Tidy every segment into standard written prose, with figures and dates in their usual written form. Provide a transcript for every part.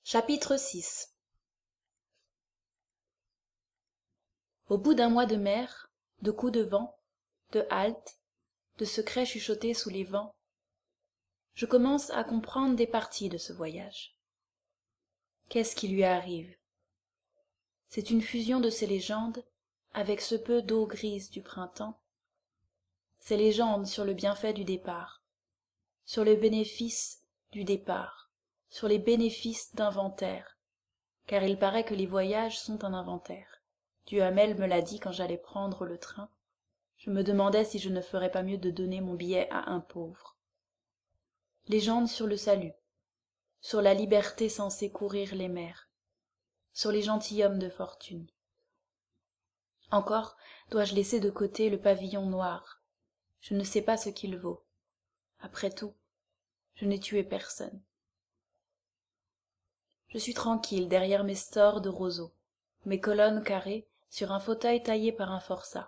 Chapitre 6. Au bout d'un mois de mer, de coups de vent, de haltes, de secrets chuchotés sous les vents, je commence à comprendre des parties de ce voyage. Qu'est-ce qui lui arrive? C'est une fusion de ces légendes avec ce peu d'eau grise du printemps, ces légendes sur le bienfait du départ, sur les bénéfices du départ, sur les bénéfices d'inventaire, car il paraît que les voyages sont un inventaire. Duhamel me l'a dit quand j'allais prendre le train. Je me demandais si je ne ferais pas mieux de donner mon billet à un pauvre. Légende sur le salut, sur la liberté censée courir les mers, sur les gentilshommes de fortune. Encore dois-je laisser de côté le pavillon noir. Je ne sais pas ce qu'il vaut. Après tout, je n'ai tué personne. Je suis tranquille derrière mes stores de roseaux, mes colonnes carrées sur un fauteuil taillé par un forçat.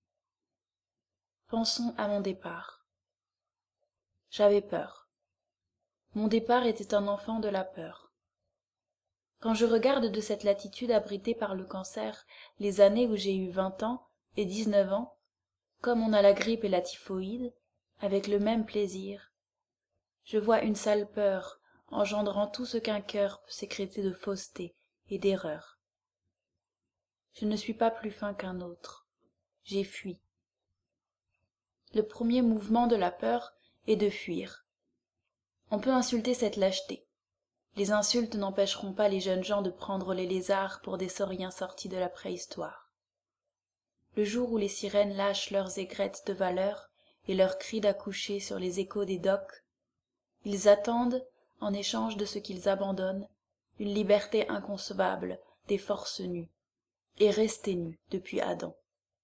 Pensons à mon départ. J'avais peur. Mon départ était un enfant de la peur. Quand je regarde de cette latitude abritée par le cancer les années où j'ai eu 20 ans et 19 ans, comme on a la grippe et la typhoïde, avec le même plaisir, je vois une sale peur engendrant tout ce qu'un cœur peut sécréter de fausseté et d'erreur. Je ne suis pas plus fin qu'un autre. J'ai fui. Le premier mouvement de la peur est de fuir. On peut insulter cette lâcheté. Les insultes n'empêcheront pas les jeunes gens de prendre les lézards pour des sauriens sortis de la préhistoire. Le jour où les sirènes lâchent leurs aigrettes de valeur et leurs cris d'accoucher sur les échos des docks, ils attendent, en échange de ce qu'ils abandonnent, une liberté inconcevable des forces nues, et restées nues depuis Adam.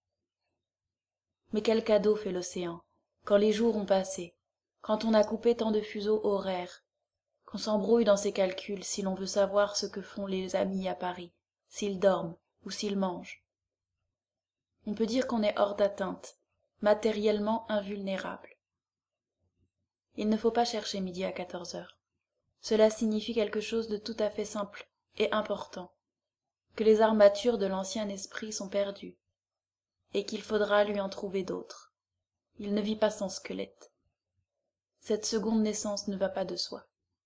Mais quel cadeau fait l'océan, quand les jours ont passé, quand on a coupé tant de fuseaux horaires, qu'on s'embrouille dans ses calculs si l'on veut savoir ce que font les amis à Paris, s'ils dorment ou s'ils mangent. On peut dire qu'on est hors d'atteinte, matériellement invulnérable. Il ne faut pas chercher midi à 14 heures. Cela signifie quelque chose de tout à fait simple et important, que les armatures de l'ancien esprit sont perdues, et qu'il faudra lui en trouver d'autres. Il ne vit pas sans squelette. Cette seconde naissance ne va pas de soi.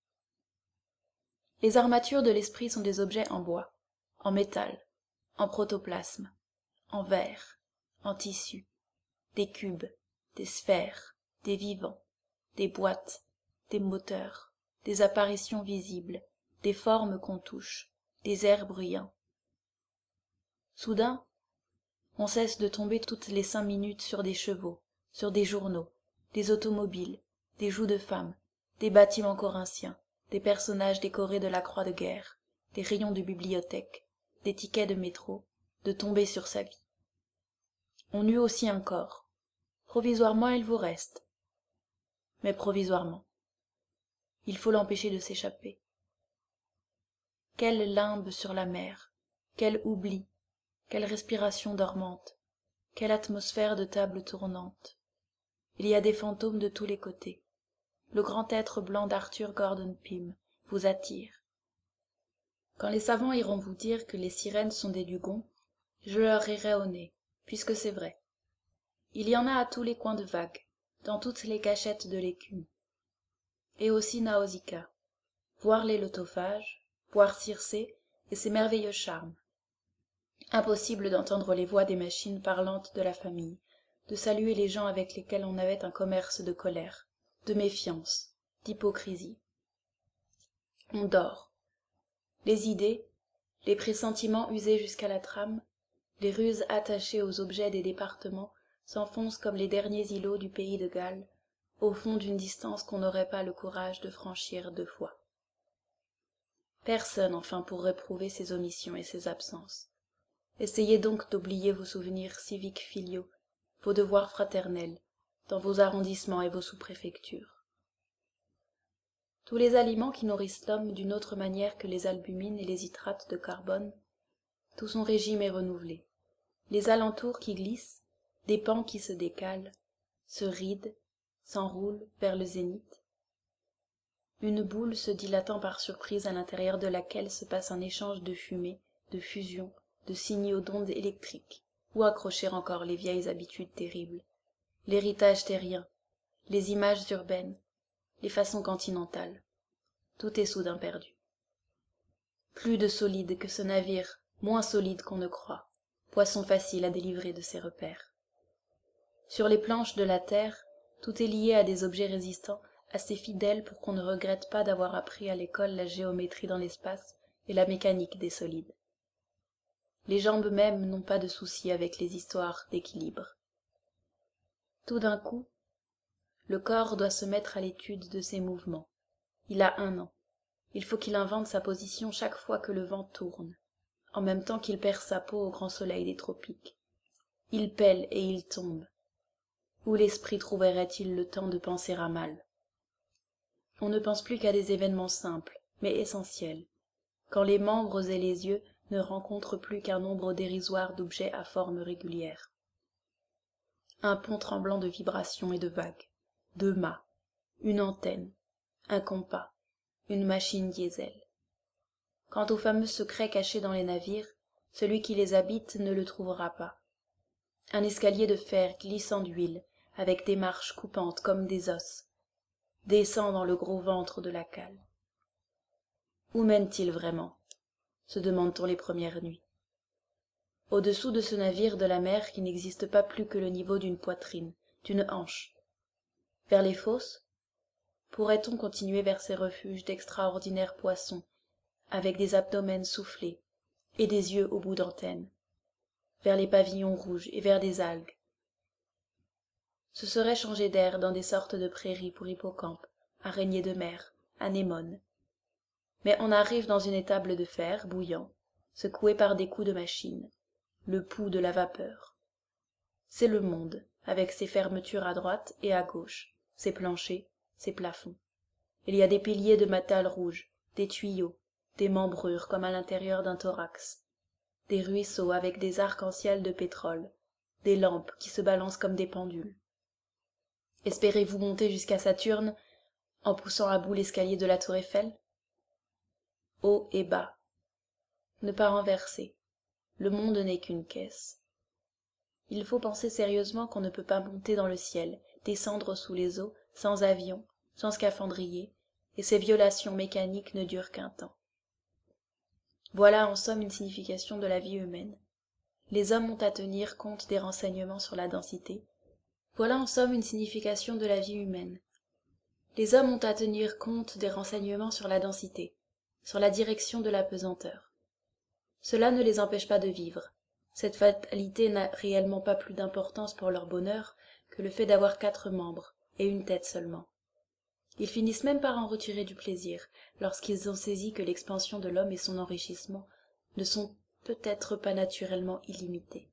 Les armatures de l'esprit sont des objets en bois, en métal, en protoplasme, en verre, en tissu, des cubes, des sphères, des vivants, des boîtes, des moteurs, des apparitions visibles, des formes qu'on touche, des airs bruyants. Soudain, on cesse de tomber toutes les 5 minutes sur des chevaux, sur des journaux, des automobiles, des joues de femmes, des bâtiments corinthiens, des personnages décorés de la croix de guerre, des rayons de bibliothèque, des tickets de métro, de tomber sur sa vie. On eut aussi un corps. Provisoirement il vous reste. Mais provisoirement. Il faut l'empêcher de s'échapper. Quelle limbe sur la mer, quel oubli, quelle respiration dormante, quelle atmosphère de table tournante. Il y a des fantômes de tous les côtés. Le grand être blanc d'Arthur Gordon Pym vous attire. Quand les savants iront vous dire que les sirènes sont des dugons, je leur rirai au nez, puisque c'est vrai. Il y en a à tous les coins de vague, dans toutes les cachettes de l'écume. Et aussi Nausicaa, voir les lotophages, voir Circé et ses merveilleux charmes. Impossible d'entendre les voix des machines parlantes de la famille, de saluer les gens avec lesquels on avait un commerce de colère, de méfiance, d'hypocrisie. On dort. Les idées, les pressentiments usés jusqu'à la trame, les ruses attachées aux objets des départements s'enfoncent comme les derniers îlots du pays de Galles, au fond d'une distance qu'on n'aurait pas le courage de franchir 2 fois. Personne enfin pour réprouver ses omissions et ses absences. Essayez donc d'oublier vos souvenirs civiques filiaux, vos devoirs fraternels, dans vos arrondissements et vos sous-préfectures. Tous les aliments qui nourrissent l'homme d'une autre manière que les albumines et les hydrates de carbone, tout son régime est renouvelé. Les alentours qui glissent, des pans qui se décalent, se rident, s'enroulent vers le zénith. une boule se dilatant par surprise à l'intérieur de laquelle se passe un échange de fumée, de fusion, de signaux d'ondes électriques. Où accrocher encore les vieilles habitudes terribles, l'héritage terrien, les images urbaines, les façons continentales. Tout est soudain perdu. Plus de solide que ce navire, moins solide qu'on ne croit, poisson facile à délivrer de ses repères. Sur les planches de la terre, tout est lié à des objets résistants, assez fidèles pour qu'on ne regrette pas d'avoir appris à l'école la géométrie dans l'espace et la mécanique des solides. Les jambes mêmes n'ont pas de souci avec les histoires d'équilibre. Tout d'un coup, le corps doit se mettre à l'étude de ses mouvements. Il a 1 an. Il faut qu'il invente sa position chaque fois que le vent tourne, en même temps qu'il perd sa peau au grand soleil des tropiques. Il pèle et il tombe. Où l'esprit trouverait-il le temps de penser à mal? On ne pense plus qu'à des événements simples, mais essentiels, quand les membres et les yeux ne rencontrent plus qu'un nombre dérisoire d'objets à forme régulière. Un pont tremblant de vibrations et de vagues, 2 mâts, une antenne, un compas, une machine diesel. Quant aux fameux secrets cachés dans les navires, celui qui les habite ne le trouvera pas. Un escalier de fer glissant d'huile, avec des marches coupantes comme des os, descend dans le gros ventre de la cale. Où mène-t-il vraiment? Se demande-t-on les premières nuits. Au-dessous de ce navire de la mer qui n'existe pas plus que le niveau d'une poitrine, d'une hanche. Vers les fosses, pourrait-on continuer vers ces refuges d'extraordinaires poissons, avec des abdomens soufflés et des yeux au bout d'antennes, vers les pavillons rouges et vers des algues. Ce serait changer d'air dans des sortes de prairies pour hippocampes, araignées de mer, anémones. Mais on arrive dans une étable de fer bouillant, secouée par des coups de machine, le pouls de la vapeur. C'est le monde, avec ses fermetures à droite et à gauche, ses planchers, ses plafonds. Il y a des piliers de métal rouge, des tuyaux, des membrures comme à l'intérieur d'un thorax, des ruisseaux avec des arcs-en-ciel de pétrole, des lampes qui se balancent comme des pendules. Espérez-vous monter jusqu'à Saturne en poussant à bout l'escalier de la tour Eiffel? Haut et bas. Ne pas renverser. Le monde n'est qu'une caisse. Il faut penser sérieusement qu'on ne peut pas monter dans le ciel, descendre sous les eaux, sans avion, sans scaphandrier, et ces violations mécaniques ne durent qu'un temps. Voilà en somme une signification de la vie humaine. Les hommes ont à tenir compte des renseignements sur la densité. Voilà en somme une signification de la vie humaine. Les hommes ont à tenir compte des renseignements sur la densité, sur la direction de la pesanteur. Cela ne les empêche pas de vivre. Cette fatalité n'a réellement pas plus d'importance pour leur bonheur que le fait d'avoir 4 membres, et une tête seulement. Ils finissent même par en retirer du plaisir, lorsqu'ils ont saisi que l'expansion de l'homme et son enrichissement ne sont peut-être pas naturellement illimités.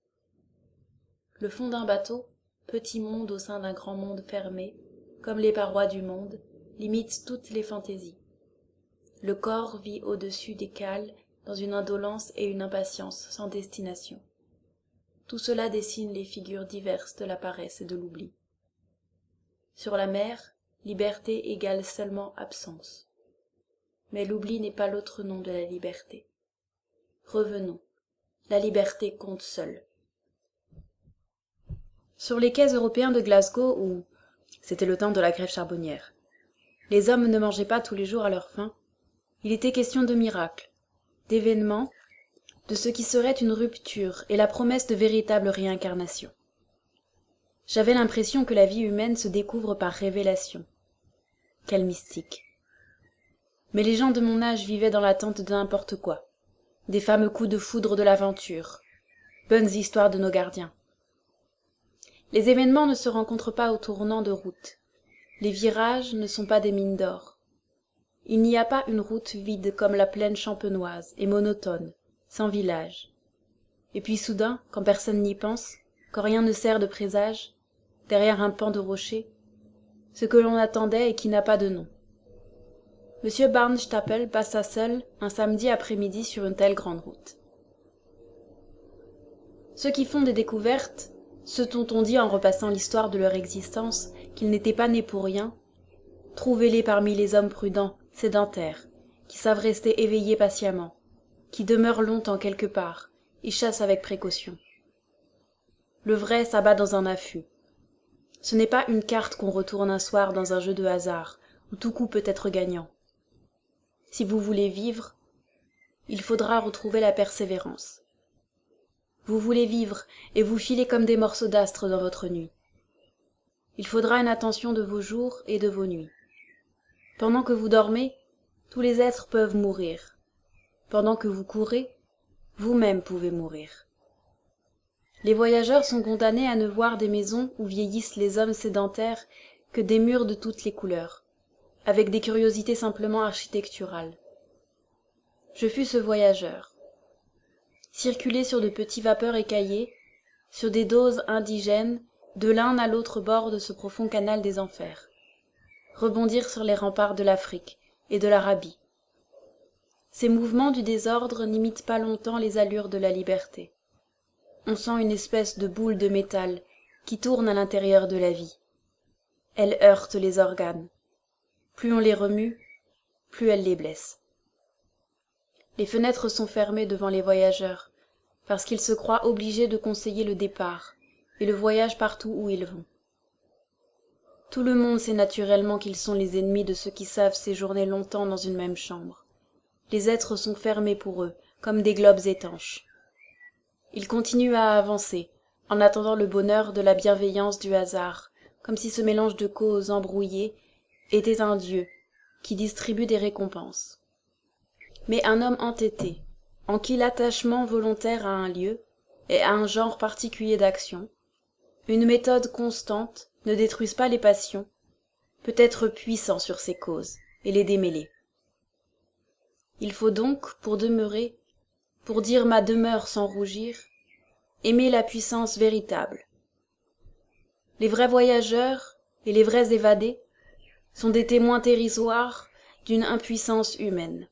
Le fond d'un bateau, petit monde au sein d'un grand monde fermé, comme les parois du monde, limite toutes les fantaisies. Le corps vit au-dessus des cales, dans une indolence et une impatience sans destination. Tout cela dessine les figures diverses de la paresse et de l'oubli. Sur la mer, liberté égale seulement absence. Mais l'oubli n'est pas l'autre nom de la liberté. Revenons. La liberté compte seule. Sur les quais européens de Glasgow, où c'était le temps de la grève charbonnière, les hommes ne mangeaient pas tous les jours à leur faim, il était question de miracles, d'événements, de ce qui serait une rupture et la promesse de véritable réincarnation. J'avais l'impression que la vie humaine se découvre par révélation. Quel mystique. Mais les gens de mon âge vivaient dans l'attente de n'importe quoi. Des fameux coups de foudre de l'aventure. Bonnes histoires de nos gardiens. Les événements ne se rencontrent pas au tournant de route. Les virages ne sont pas des mines d'or. Il n'y a pas une route vide comme la plaine champenoise et monotone, sans village. Et puis soudain, quand personne n'y pense, quand rien ne sert de présage, derrière un pan de rocher, ce que l'on attendait et qui n'a pas de nom. M. Barnstapel passa seul un samedi après-midi sur une telle grande route. Ceux qui font des découvertes, ceux dont on dit en repassant l'histoire de leur existence qu'ils n'étaient pas nés pour rien, trouvez-les parmi les hommes prudents sédentaires, qui savent rester éveillés patiemment, qui demeurent longtemps quelque part et chassent avec précaution. Le vrai s'abat dans un affût. Ce n'est pas une carte qu'on retourne un soir dans un jeu de hasard, où tout coup peut être gagnant. Si vous voulez vivre, il faudra retrouver la persévérance. Vous voulez vivre et vous filez comme des morceaux d'astre dans votre nuit. Il faudra une attention de vos jours et de vos nuits. Pendant que vous dormez, tous les êtres peuvent mourir. Pendant que vous courez, vous-même pouvez mourir. Les voyageurs sont condamnés à ne voir des maisons où vieillissent les hommes sédentaires que des murs de toutes les couleurs, avec des curiosités simplement architecturales. Je fus ce voyageur. Circuler sur de petits vapeurs écaillés, sur des doses indigènes, de l'un à l'autre bord de ce profond canal des enfers. Rebondir sur les remparts de l'Afrique et de l'Arabie. Ces mouvements du désordre n'imitent pas longtemps les allures de la liberté. On sent une espèce de boule de métal qui tourne à l'intérieur de la vie. Elle heurte les organes. Plus on les remue, plus elle les blesse. Les fenêtres sont fermées devant les voyageurs, parce qu'ils se croient obligés de conseiller le départ et le voyage partout où ils vont. Tout le monde sait naturellement qu'ils sont les ennemis de ceux qui savent séjourner longtemps dans une même chambre. Les êtres sont fermés pour eux, comme des globes étanches. Ils continuent à avancer, en attendant le bonheur de la bienveillance du hasard, comme si ce mélange de causes embrouillées était un dieu qui distribue des récompenses. Mais un homme entêté, en qui l'attachement volontaire à un lieu et à un genre particulier d'action, une méthode constante, ne détruisent pas les passions, peut être puissant sur ces causes et les démêler. Il faut donc, pour demeurer, pour dire ma demeure sans rougir, aimer la puissance véritable. Les vrais voyageurs et les vrais évadés sont des témoins dérisoires d'une impuissance humaine.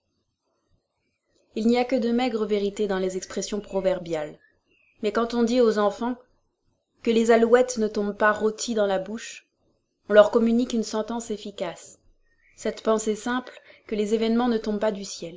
Il n'y a que de maigres vérités dans les expressions proverbiales, mais quand on dit aux enfants que les alouettes ne tombent pas rôties dans la bouche, on leur communique une sentence efficace, cette pensée simple que les événements ne tombent pas du ciel.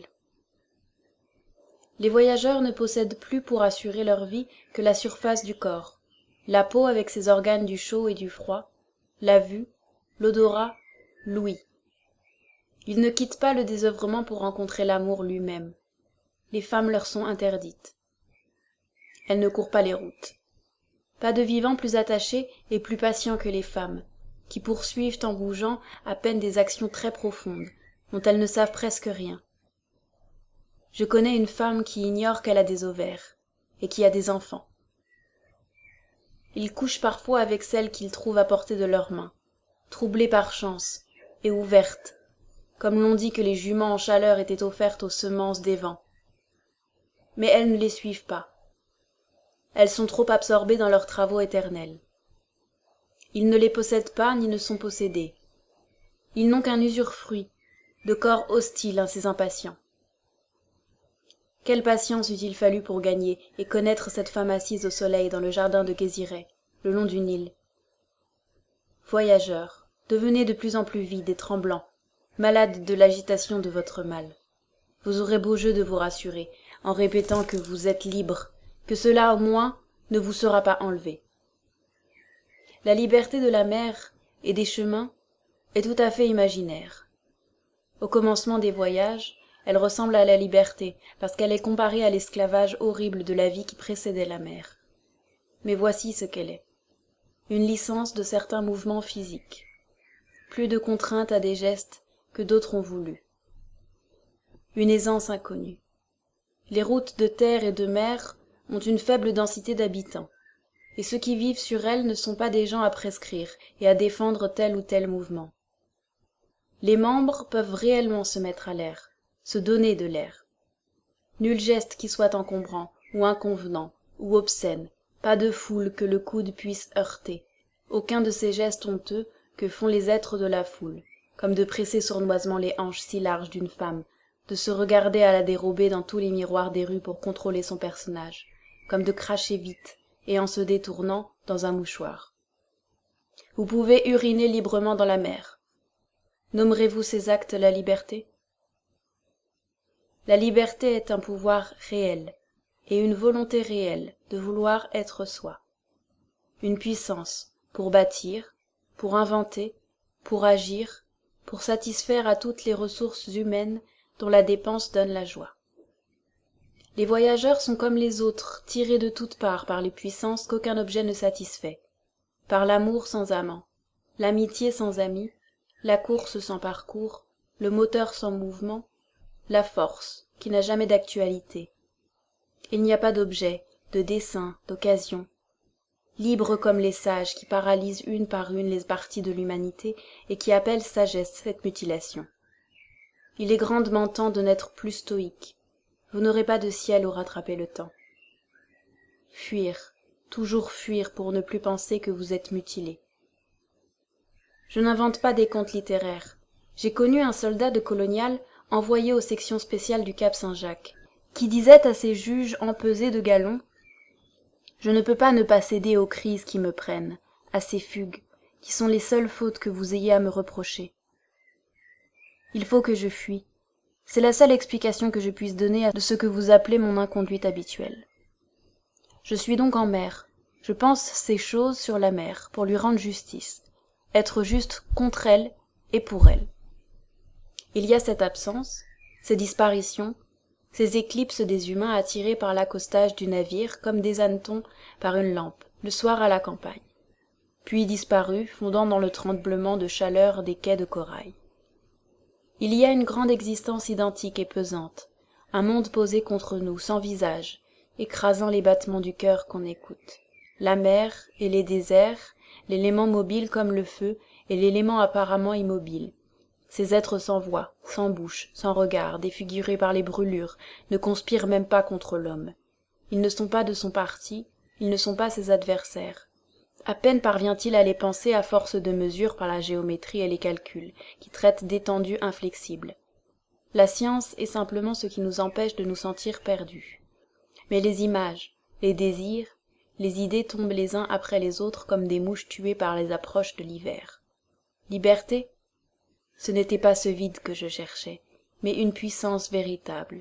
Les voyageurs ne possèdent plus pour assurer leur vie que la surface du corps, la peau avec ses organes du chaud et du froid, la vue, l'odorat, l'ouïe. Ils ne quittent pas le désœuvrement pour rencontrer l'amour lui-même. Les femmes leur sont interdites. Elles ne courent pas les routes. Pas de vivant plus attaché et plus patient que les femmes, qui poursuivent en bougeant à peine des actions très profondes, dont elles ne savent presque rien. Je connais une femme qui ignore qu'elle a des ovaires, et qui a des enfants. Ils couchent parfois avec celles qu'ils trouvent à portée de leurs mains, troublées par chance, et ouvertes, comme l'on dit que les juments en chaleur étaient offertes aux semences des vents. Mais elles ne les suivent pas. Elles sont trop absorbées dans leurs travaux éternels. Ils ne les possèdent pas ni ne sont possédés. Ils n'ont qu'un usufruit, de corps hostile à ces impatients. Quelle patience eût-il fallu pour gagner et connaître cette femme assise au soleil dans le jardin de Guéziret, le long du Nil. Voyageurs, devenez de plus en plus vides et tremblants, malades de l'agitation de votre mal. Vous aurez beau jeu de vous rassurer, en répétant que vous êtes libres, que cela au moins ne vous sera pas enlevé. La liberté de la mer et des chemins est tout à fait imaginaire. Au commencement des voyages, elle ressemble à la liberté, parce qu'elle est comparée à l'esclavage horrible de la vie qui précédait la mer. Mais voici ce qu'elle est. Une licence de certains mouvements physiques. Plus de contraintes à des gestes que d'autres ont voulu. Une aisance inconnue. Les routes de terre et de mer ont une faible densité d'habitants, et ceux qui vivent sur elles ne sont pas des gens à prescrire et à défendre tel ou tel mouvement. Les membres peuvent réellement se mettre à l'air, se donner de l'air. Nul geste qui soit encombrant, ou inconvenant, ou obscène, pas de foule que le coude puisse heurter, aucun de ces gestes honteux que font les êtres de la foule, comme de presser sournoisement les hanches si larges d'une femme, de se regarder à la dérobée dans tous les miroirs des rues pour contrôler son personnage, comme de cracher vite, et en se détournant dans un mouchoir. Vous pouvez uriner librement dans la mer. Nommerez-vous ces actes la liberté? La liberté est un pouvoir réel et une volonté réelle de vouloir être soi. Une puissance pour bâtir, pour inventer, pour agir, pour satisfaire à toutes les ressources humaines dont la dépense donne la joie. Les voyageurs sont comme les autres, tirés de toutes parts par les puissances qu'aucun objet ne satisfait, par l'amour sans amant, l'amitié sans amis, la course sans parcours, le moteur sans mouvement, la force qui n'a jamais d'actualité. Il n'y a pas d'objet, de dessein, d'occasion. Libre comme les sages qui paralysent une par une les parties de l'humanité et qui appellent sagesse cette mutilation. Il est grandement temps de n'être plus stoïque. Vous n'aurez pas de ciel où rattraper le temps. Fuir, toujours fuir pour ne plus penser que vous êtes mutilé. Je n'invente pas des contes littéraires. J'ai connu un soldat de colonial envoyé aux sections spéciales du Cap Saint-Jacques, qui disait à ses juges empesés de galons: « Je ne peux pas ne pas céder aux crises qui me prennent, à ces fugues, qui sont les seules fautes que vous ayez à me reprocher. Il faut que je fuis. C'est la seule explication que je puisse donner de ce que vous appelez mon inconduite habituelle. Je suis donc en mer. Je pense ces choses sur la mer, pour lui rendre justice, être juste contre elle et pour elle. Il y a cette absence, ces disparitions, ces éclipses des humains attirés par l'accostage du navire comme des hannetons par une lampe, le soir à la campagne, puis disparus, fondant dans le tremblement de chaleur des quais de corail. Il y a une grande existence identique et pesante, un monde posé contre nous, sans visage, écrasant les battements du cœur qu'on écoute. La mer et les déserts, l'élément mobile comme le feu et l'élément apparemment immobile. Ces êtres sans voix, sans bouche, sans regard, défigurés par les brûlures, ne conspirent même pas contre l'homme. Ils ne sont pas de son parti, ils ne sont pas ses adversaires. À peine parvient-il à les penser à force de mesures par la géométrie et les calculs, qui traitent d'étendues inflexibles. La science est simplement ce qui nous empêche de nous sentir perdus. Mais les images, les désirs, les idées tombent les uns après les autres comme des mouches tuées par les approches de l'hiver. Liberté? Ce n'était pas ce vide que je cherchais, mais une puissance véritable.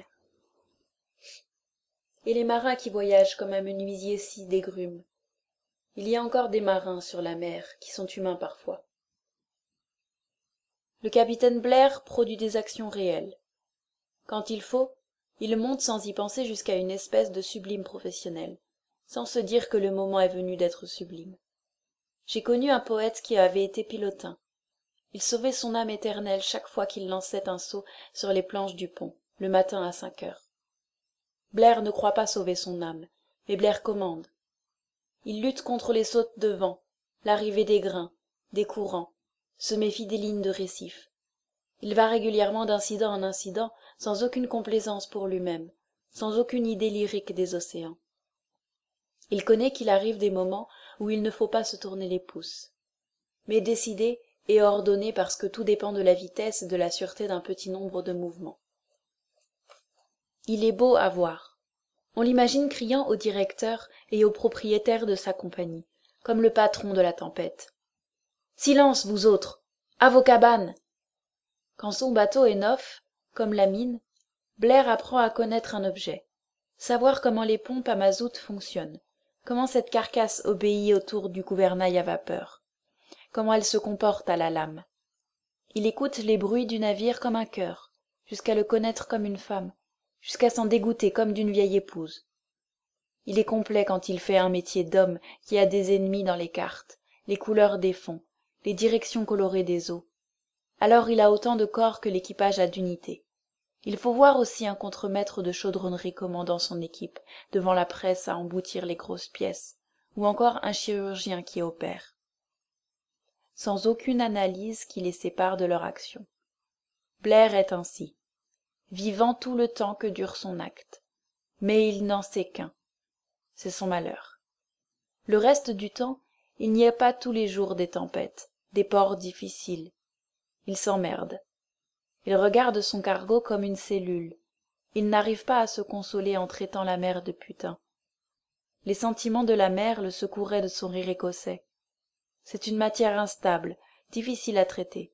Et les marins qui voyagent comme un menuisier scie des grumes? Il y a encore des marins sur la mer qui sont humains parfois. Le capitaine Blair produit des actions réelles. Quand il faut, il monte sans y penser jusqu'à une espèce de sublime professionnel, sans se dire que le moment est venu d'être sublime. J'ai connu un poète qui avait été pilotin. Il sauvait son âme éternelle chaque fois qu'il lançait un seau sur les planches du pont, le matin à 5 heures. Blair ne croit pas sauver son âme, mais Blair commande. Il lutte contre les sautes de vent, l'arrivée des grains, des courants, se méfie des lignes de récifs. Il va régulièrement d'incident en incident, sans aucune complaisance pour lui-même, sans aucune idée lyrique des océans. Il connaît qu'il arrive des moments où il ne faut pas se tourner les pouces, mais décider et ordonner parce que tout dépend de la vitesse et de la sûreté d'un petit nombre de mouvements. Il est beau à voir. On l'imagine criant au directeur et au propriétaire de sa compagnie, comme le patron de la tempête. « Silence, vous autres! À vos cabanes !» Quand son bateau est neuf, comme la mine, Blair apprend à connaître un objet, savoir comment les pompes à mazout fonctionnent, comment cette carcasse obéit autour du gouvernail à vapeur, comment elle se comporte à la lame. Il écoute les bruits du navire comme un cœur, jusqu'à le connaître comme une femme, jusqu'à s'en dégoûter comme d'une vieille épouse. Il est complet quand il fait un métier d'homme qui a des ennemis dans les cartes, les couleurs des fonds, les directions colorées des eaux. Alors il a autant de corps que l'équipage a d'unités. Il faut voir aussi un contremaître de chaudronnerie commandant son équipe, devant la presse à emboutir les grosses pièces, ou encore un chirurgien qui opère, sans aucune analyse qui les sépare de leur action. Blair est ainsi, vivant tout le temps que dure son acte, mais il n'en sait qu'un, c'est son malheur. Le reste du temps, il n'y a pas tous les jours des tempêtes, des ports difficiles. Il s'emmerde. Il regarde son cargo comme une cellule. Il n'arrive pas à se consoler en traitant la mer de putain. Les sentiments de la mer le secouraient de son rire écossais. C'est une matière instable, difficile à traiter.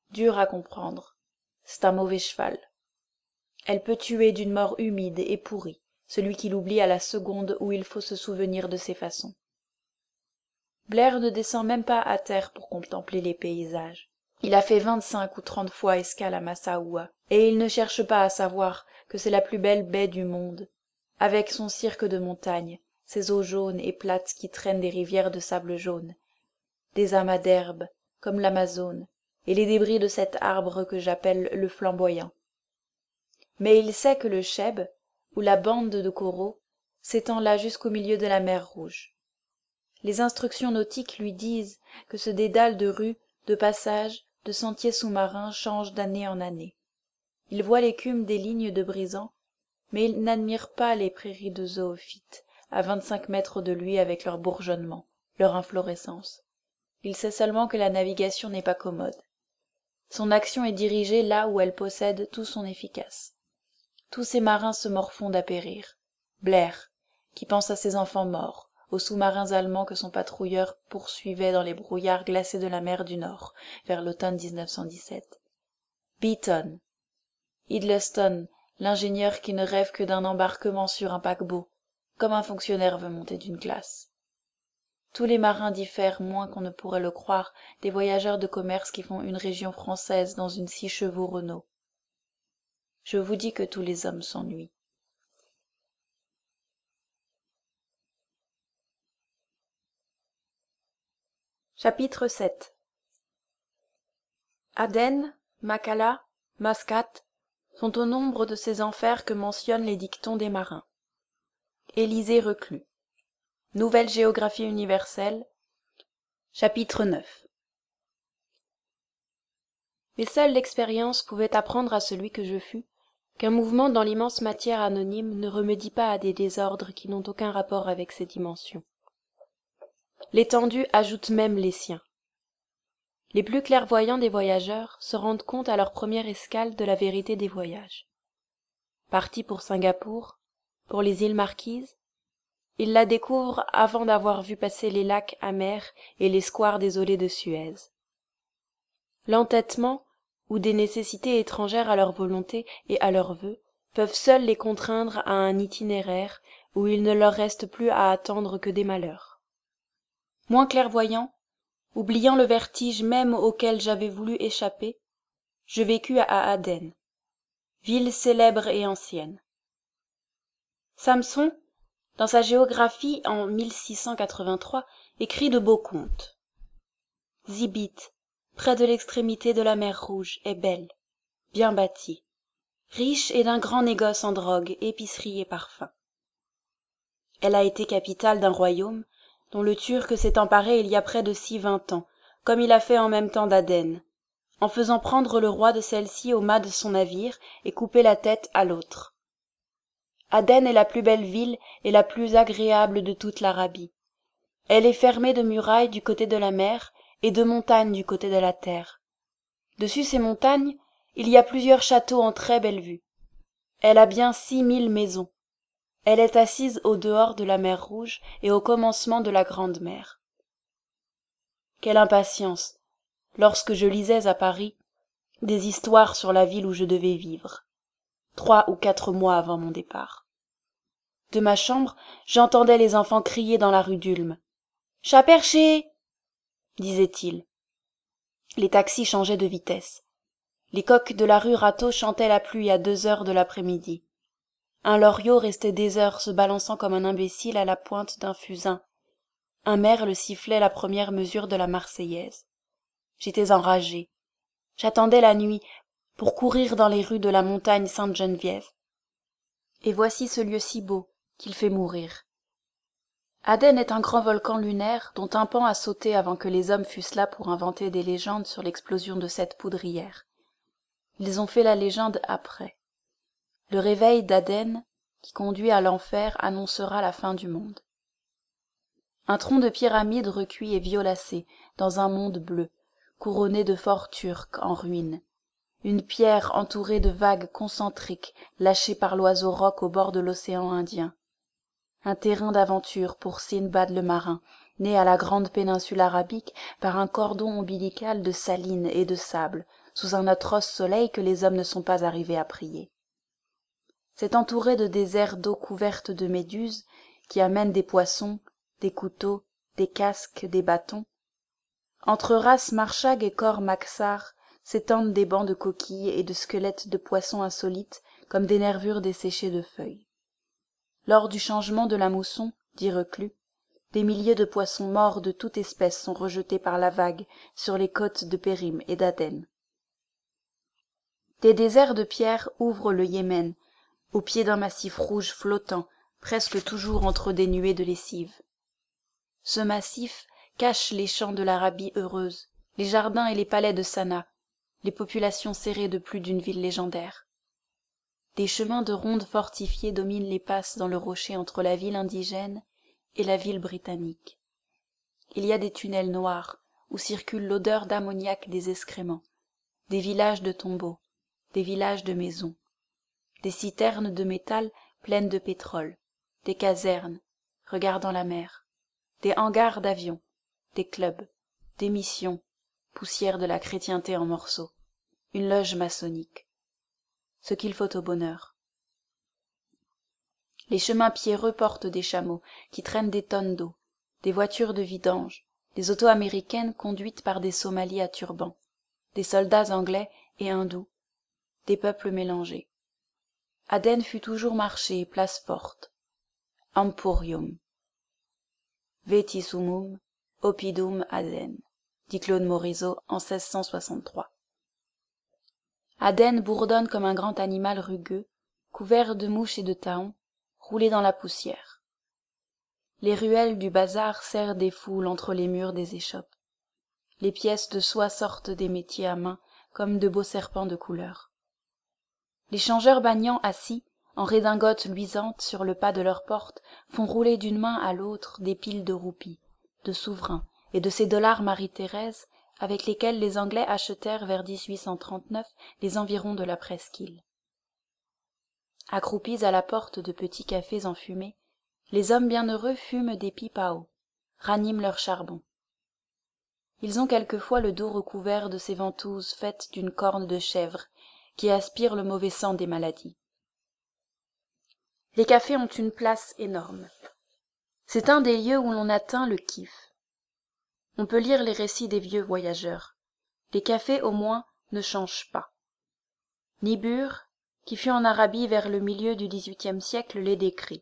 dur à comprendre. C'est un mauvais cheval. Elle peut tuer d'une mort humide et pourrie celui qui l'oublie à la seconde où il faut se souvenir de ses façons. Blair ne descend même pas à terre pour contempler les paysages. Il a fait 25 ou 30 fois escale à Massaoua, et il ne cherche pas à savoir que c'est la plus belle baie du monde, avec son cirque de montagnes, ses eaux jaunes et plates qui traînent des rivières de sable jaune, des amas d'herbe, comme l'Amazone, et les débris de cet arbre que j'appelle le flamboyant. Mais il sait que le Cheb, ou la bande de coraux, s'étend là jusqu'au milieu de la mer Rouge. Les instructions nautiques lui disent que ce dédale de rues, de passages, de sentiers sous-marins change d'année en année. Il voit l'écume des lignes de brisants, mais il n'admire pas les prairies de zoophytes, à 25 mètres de lui avec leur bourgeonnement, leur inflorescence. Il sait seulement que la navigation n'est pas commode. Son action est dirigée là où elle possède tout son efficace. Tous ces marins se morfondent à périr. Blair, qui pense à ses enfants morts, aux sous-marins allemands que son patrouilleur poursuivait dans les brouillards glacés de la mer du Nord, vers l'automne 1917. Beaton, Idleston, l'ingénieur qui ne rêve que d'un embarquement sur un paquebot, comme un fonctionnaire veut monter d'une glace. Tous les marins diffèrent moins qu'on ne pourrait le croire des voyageurs de commerce qui font une région française dans une 6 chevaux Renault. Je vous dis que tous les hommes s'ennuient. Chapitre 7. Aden, Makalla, Mascate sont au nombre de ces enfers que mentionnent les dictons des marins. Élysée reclus. Nouvelle géographie universelle. Chapitre 9. Mais seule l'expérience pouvait apprendre à celui que je fus qu'un mouvement dans l'immense matière anonyme ne remédie pas à des désordres qui n'ont aucun rapport avec ses dimensions. L'étendue ajoute même les siens. Les plus clairvoyants des voyageurs se rendent compte à leur première escale de la vérité des voyages. Partis pour Singapour, pour les îles Marquises, ils la découvrent avant d'avoir vu passer les lacs amers et les squares désolés de Suez. L'entêtement, ou des nécessités étrangères à leur volonté et à leurs vœux, peuvent seuls les contraindre à un itinéraire où il ne leur reste plus à attendre que des malheurs. Moins clairvoyant, oubliant le vertige même auquel j'avais voulu échapper, je vécus à Aden, ville célèbre et ancienne. Samson, dans sa géographie en 1683, écrit de beaux contes. Zibit, près de l'extrémité de la mer Rouge, est belle, bien bâtie, riche et d'un grand négoce en drogue, épicerie et parfums. Elle a été capitale d'un royaume dont le Turc s'est emparé il y a près de 20 ans, comme il a fait en même temps d'Aden, en faisant prendre le roi de celle-ci au mât de son navire et couper la tête à l'autre. Aden est la plus belle ville et la plus agréable de toute l'Arabie. Elle est fermée de murailles du côté de la mer et de montagnes du côté de la terre. Dessus ces montagnes, il y a plusieurs châteaux en très belle vue. Elle a bien 6000 maisons. Elle est assise au dehors de la mer Rouge et au commencement de la Grande Mer. Quelle impatience, lorsque je lisais à Paris des histoires sur la ville où je devais vivre, 3 ou 4 mois avant mon départ. De ma chambre, j'entendais les enfants crier dans la rue d'Ulm. « Chat perché !» disaient-ils. Les taxis changeaient de vitesse. Les coqs de la rue Rateau chantaient la pluie à 2 heures de l'après-midi. Un loriot restait des heures se balançant comme un imbécile à la pointe d'un fusain. Un merle sifflait la première mesure de la Marseillaise. J'étais enragé. J'attendais la nuit pour courir dans les rues de la montagne Sainte-Geneviève. Et voici ce lieu si beau qu'il fait mourir. Aden est un grand volcan lunaire dont un pan a sauté avant que les hommes fussent là pour inventer des légendes sur l'explosion de cette poudrière. Ils ont fait la légende après. Le réveil d'Aden, qui conduit à l'enfer, annoncera la fin du monde. Un tronc de pyramide recuit et violacé dans un monde bleu, couronné de forts turcs en ruine. Une pierre entourée de vagues concentriques lâchées par l'oiseau roc au bord de l'océan Indien. Un terrain d'aventure pour Sindbad le marin, né à la grande péninsule arabique par un cordon ombilical de salines et de sable, sous un atroce soleil que les hommes ne sont pas arrivés à prier. C'est entouré de déserts d'eau couvertes de méduses qui amènent des poissons, des couteaux, des casques, des bâtons. Entre Ras Marchag et Cor Maxar s'étendent des bancs de coquilles et de squelettes de poissons insolites comme des nervures desséchées de feuilles. Lors du changement de la mousson, dit Reclus, des milliers de poissons morts de toute espèce sont rejetés par la vague sur les côtes de Périm et d'Aden. Des déserts de pierre ouvrent le Yémen, au pied d'un massif rouge flottant, presque toujours entre des nuées de lessive. Ce massif cache les champs de l'Arabie heureuse, les jardins et les palais de Sanaa, les populations serrées de plus d'une ville légendaire. Des chemins de ronde fortifiés dominent les passes dans le rocher entre la ville indigène et la ville britannique. Il y a des tunnels noirs où circule l'odeur d'ammoniac des excréments, des villages de tombeaux, des villages de maisons, des citernes de métal pleines de pétrole, des casernes, regardant la mer, des hangars d'avions, des clubs, des missions, poussière de la chrétienté en morceaux, une loge maçonnique. Ce qu'il faut au bonheur. Les chemins pierreux portent des chameaux qui traînent des tonnes d'eau, des voitures de vidange, des autos américaines conduites par des Somalis à turban, des soldats anglais et hindous, des peuples mélangés. Aden fut toujours marché, place forte. Emporium. Vetisumum, oppidum Aden, dit Claude Morizot en 1663. Aden bourdonne comme un grand animal rugueux, couvert de mouches et de tahons, roulé dans la poussière. Les ruelles du bazar serrent des foules entre les murs des échoppes. Les pièces de soie sortent des métiers à main comme de beaux serpents de couleur. Les changeurs bagnants assis, en redingotes luisantes sur le pas de leur porte, font rouler d'une main à l'autre des piles de roupies, de souverains et de ces dollars Marie-Thérèse avec lesquels les Anglais achetèrent vers 1839 les environs de la presqu'île. Accroupis à la porte de petits cafés enfumés, les hommes bienheureux fument des pipes à eau, raniment leur charbon. Ils ont quelquefois le dos recouvert de ces ventouses faites d'une corne de chèvre qui aspire le mauvais sang des maladies. Les cafés ont une place énorme. C'est un des lieux où l'on atteint le kiff. On peut lire les récits des vieux voyageurs. Les cafés, au moins, ne changent pas. Niebuhr, qui fut en Arabie vers le milieu du XVIIIe siècle, les décrit.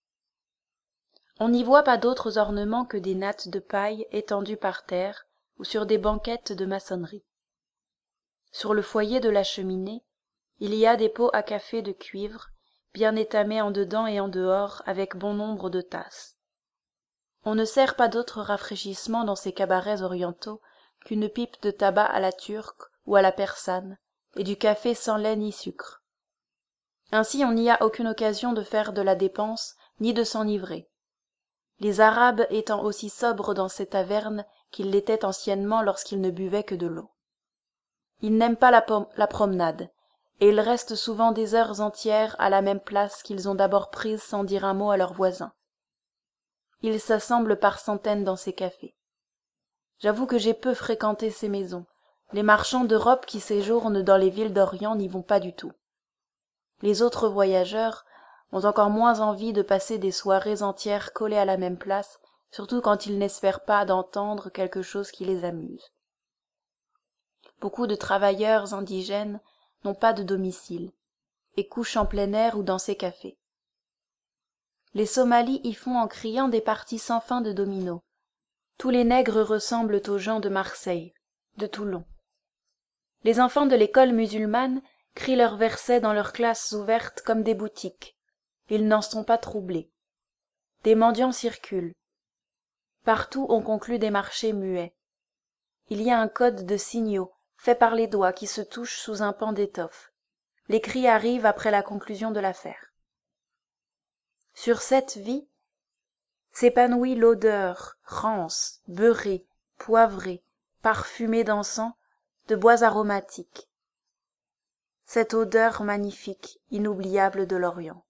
On n'y voit pas d'autres ornements que des nattes de paille étendues par terre ou sur des banquettes de maçonnerie. Sur le foyer de la cheminée, il y a des pots à café de cuivre, bien étamés en dedans et en dehors avec bon nombre de tasses. On ne sert pas d'autre rafraîchissement dans ces cabarets orientaux qu'une pipe de tabac à la turque ou à la persane, et du café sans lait ni sucre. Ainsi on n'y a aucune occasion de faire de la dépense, ni de s'enivrer. Les Arabes étant aussi sobres dans ces tavernes qu'ils l'étaient anciennement lorsqu'ils ne buvaient que de l'eau. Ils n'aiment pas la promenade, et ils restent souvent des heures entières à la même place qu'ils ont d'abord prise sans dire un mot à leurs voisins. Ils s'assemblent par centaines dans ces cafés. J'avoue que j'ai peu fréquenté ces maisons. Les marchands d'Europe qui séjournent dans les villes d'Orient n'y vont pas du tout. Les autres voyageurs ont encore moins envie de passer des soirées entières collés à la même place, surtout quand ils n'espèrent pas d'entendre quelque chose qui les amuse. Beaucoup de travailleurs indigènes n'ont pas de domicile, et couchent en plein air ou dans ces cafés. Les Somalis y font en criant des parties sans fin de dominos. Tous les nègres ressemblent aux gens de Marseille, de Toulon. Les enfants de l'école musulmane crient leurs versets dans leurs classes ouvertes comme des boutiques. Ils n'en sont pas troublés. Des mendiants circulent. Partout on conclut des marchés muets. Il y a un code de signaux, fait par les doigts qui se touchent sous un pan d'étoffe. Les cris arrivent après la conclusion de l'affaire. Sur cette vie s'épanouit l'odeur, rance, beurrée, poivrée, parfumée d'encens, de bois aromatiques. Cette odeur magnifique, inoubliable de l'Orient.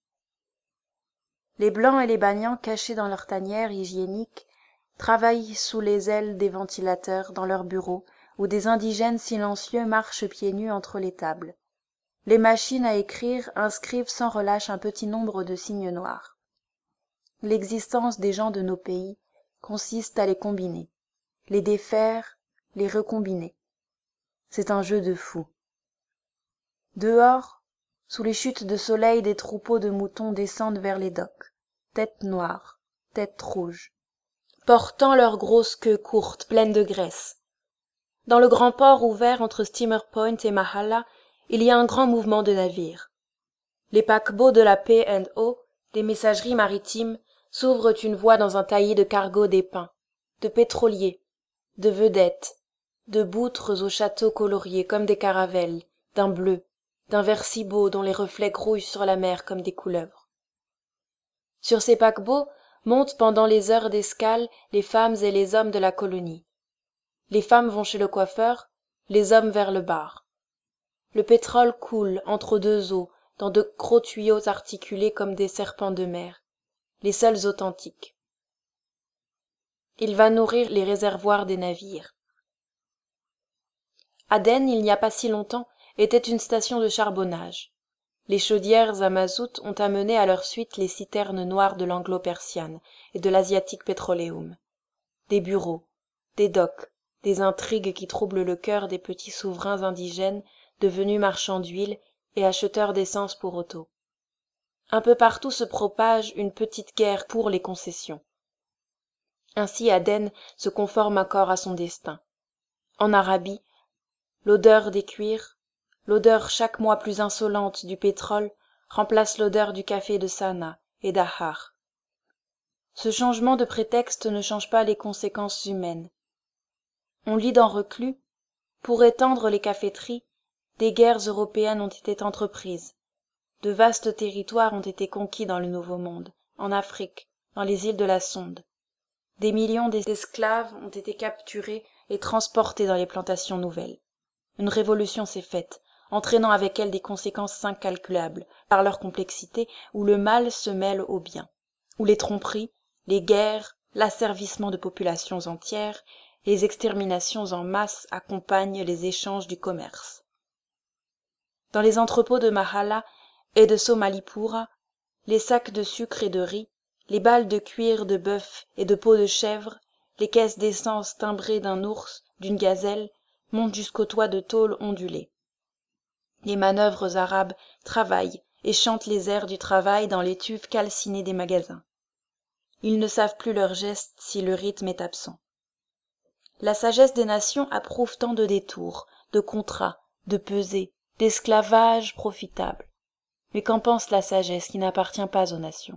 Les Blancs et les Bagnans, cachés dans leurs tanières hygiéniques, travaillent sous les ailes des ventilateurs dans leurs bureaux où des indigènes silencieux marchent pieds nus entre les tables. Les machines à écrire inscrivent sans relâche un petit nombre de signes noirs. L'existence des gens de nos pays consiste à les combiner, les défaire, les recombiner. C'est un jeu de fou. Dehors, sous les chutes de soleil, des troupeaux de moutons descendent vers les docks, têtes noires, têtes rouges, portant leurs grosses queues courtes, pleines de graisse. Dans le grand port ouvert entre Steamer Point et Mahala, il y a un grand mouvement de navires. Les paquebots de la P&O, des messageries maritimes, s'ouvrent une voie dans un taillis de cargos d'épins, de pétroliers, de vedettes, de boutres aux châteaux coloriés comme des caravelles, d'un bleu, d'un vert si beau dont les reflets grouillent sur la mer comme des couleuvres. Sur ces paquebots montent pendant les heures d'escale les femmes et les hommes de la colonie. Les femmes vont chez le coiffeur, les hommes vers le bar. Le pétrole coule entre deux eaux, dans de gros tuyaux articulés comme des serpents de mer, les seuls authentiques. Il va nourrir les réservoirs des navires. Aden, il n'y a pas si longtemps, était une station de charbonnage. Les chaudières à mazout ont amené à leur suite les citernes noires de l'Anglo-Persiane et de l'Asiatic Petroleum. Des bureaux, des docks, des intrigues qui troublent le cœur des petits souverains indigènes devenus marchands d'huile et acheteurs d'essence pour auto. Un peu partout se propage une petite guerre pour les concessions. Ainsi Aden se conforme encore à son destin. En Arabie, l'odeur des cuirs, l'odeur chaque mois plus insolente du pétrole remplace l'odeur du café de Sanaa et d'Ahar. Ce changement de prétexte ne change pas les conséquences humaines. On lit dans Reclus, pour étendre les caféteries, des guerres européennes ont été entreprises. De vastes territoires ont été conquis dans le Nouveau Monde, en Afrique, dans les îles de la Sonde. Des millions d'esclaves ont été capturés et transportés dans les plantations nouvelles. Une révolution s'est faite, entraînant avec elle des conséquences incalculables, par leur complexité, où le mal se mêle au bien, où les tromperies, les guerres, l'asservissement de populations entières, et les exterminations en masse accompagnent les échanges du commerce. Dans les entrepôts de Mahala et de Somalipura, les sacs de sucre et de riz, les balles de cuir de bœuf et de peau de chèvre, les caisses d'essence timbrées d'un ours, d'une gazelle, montent jusqu'au toit de tôle ondulé. Les manœuvres arabes travaillent et chantent les airs du travail dans les tuves calcinées des magasins. Ils ne savent plus leurs gestes si le rythme est absent. La sagesse des nations approuve tant de détours, de contrats, de pesées, d'esclavage profitable. Mais qu'en pense la sagesse qui n'appartient pas aux nations?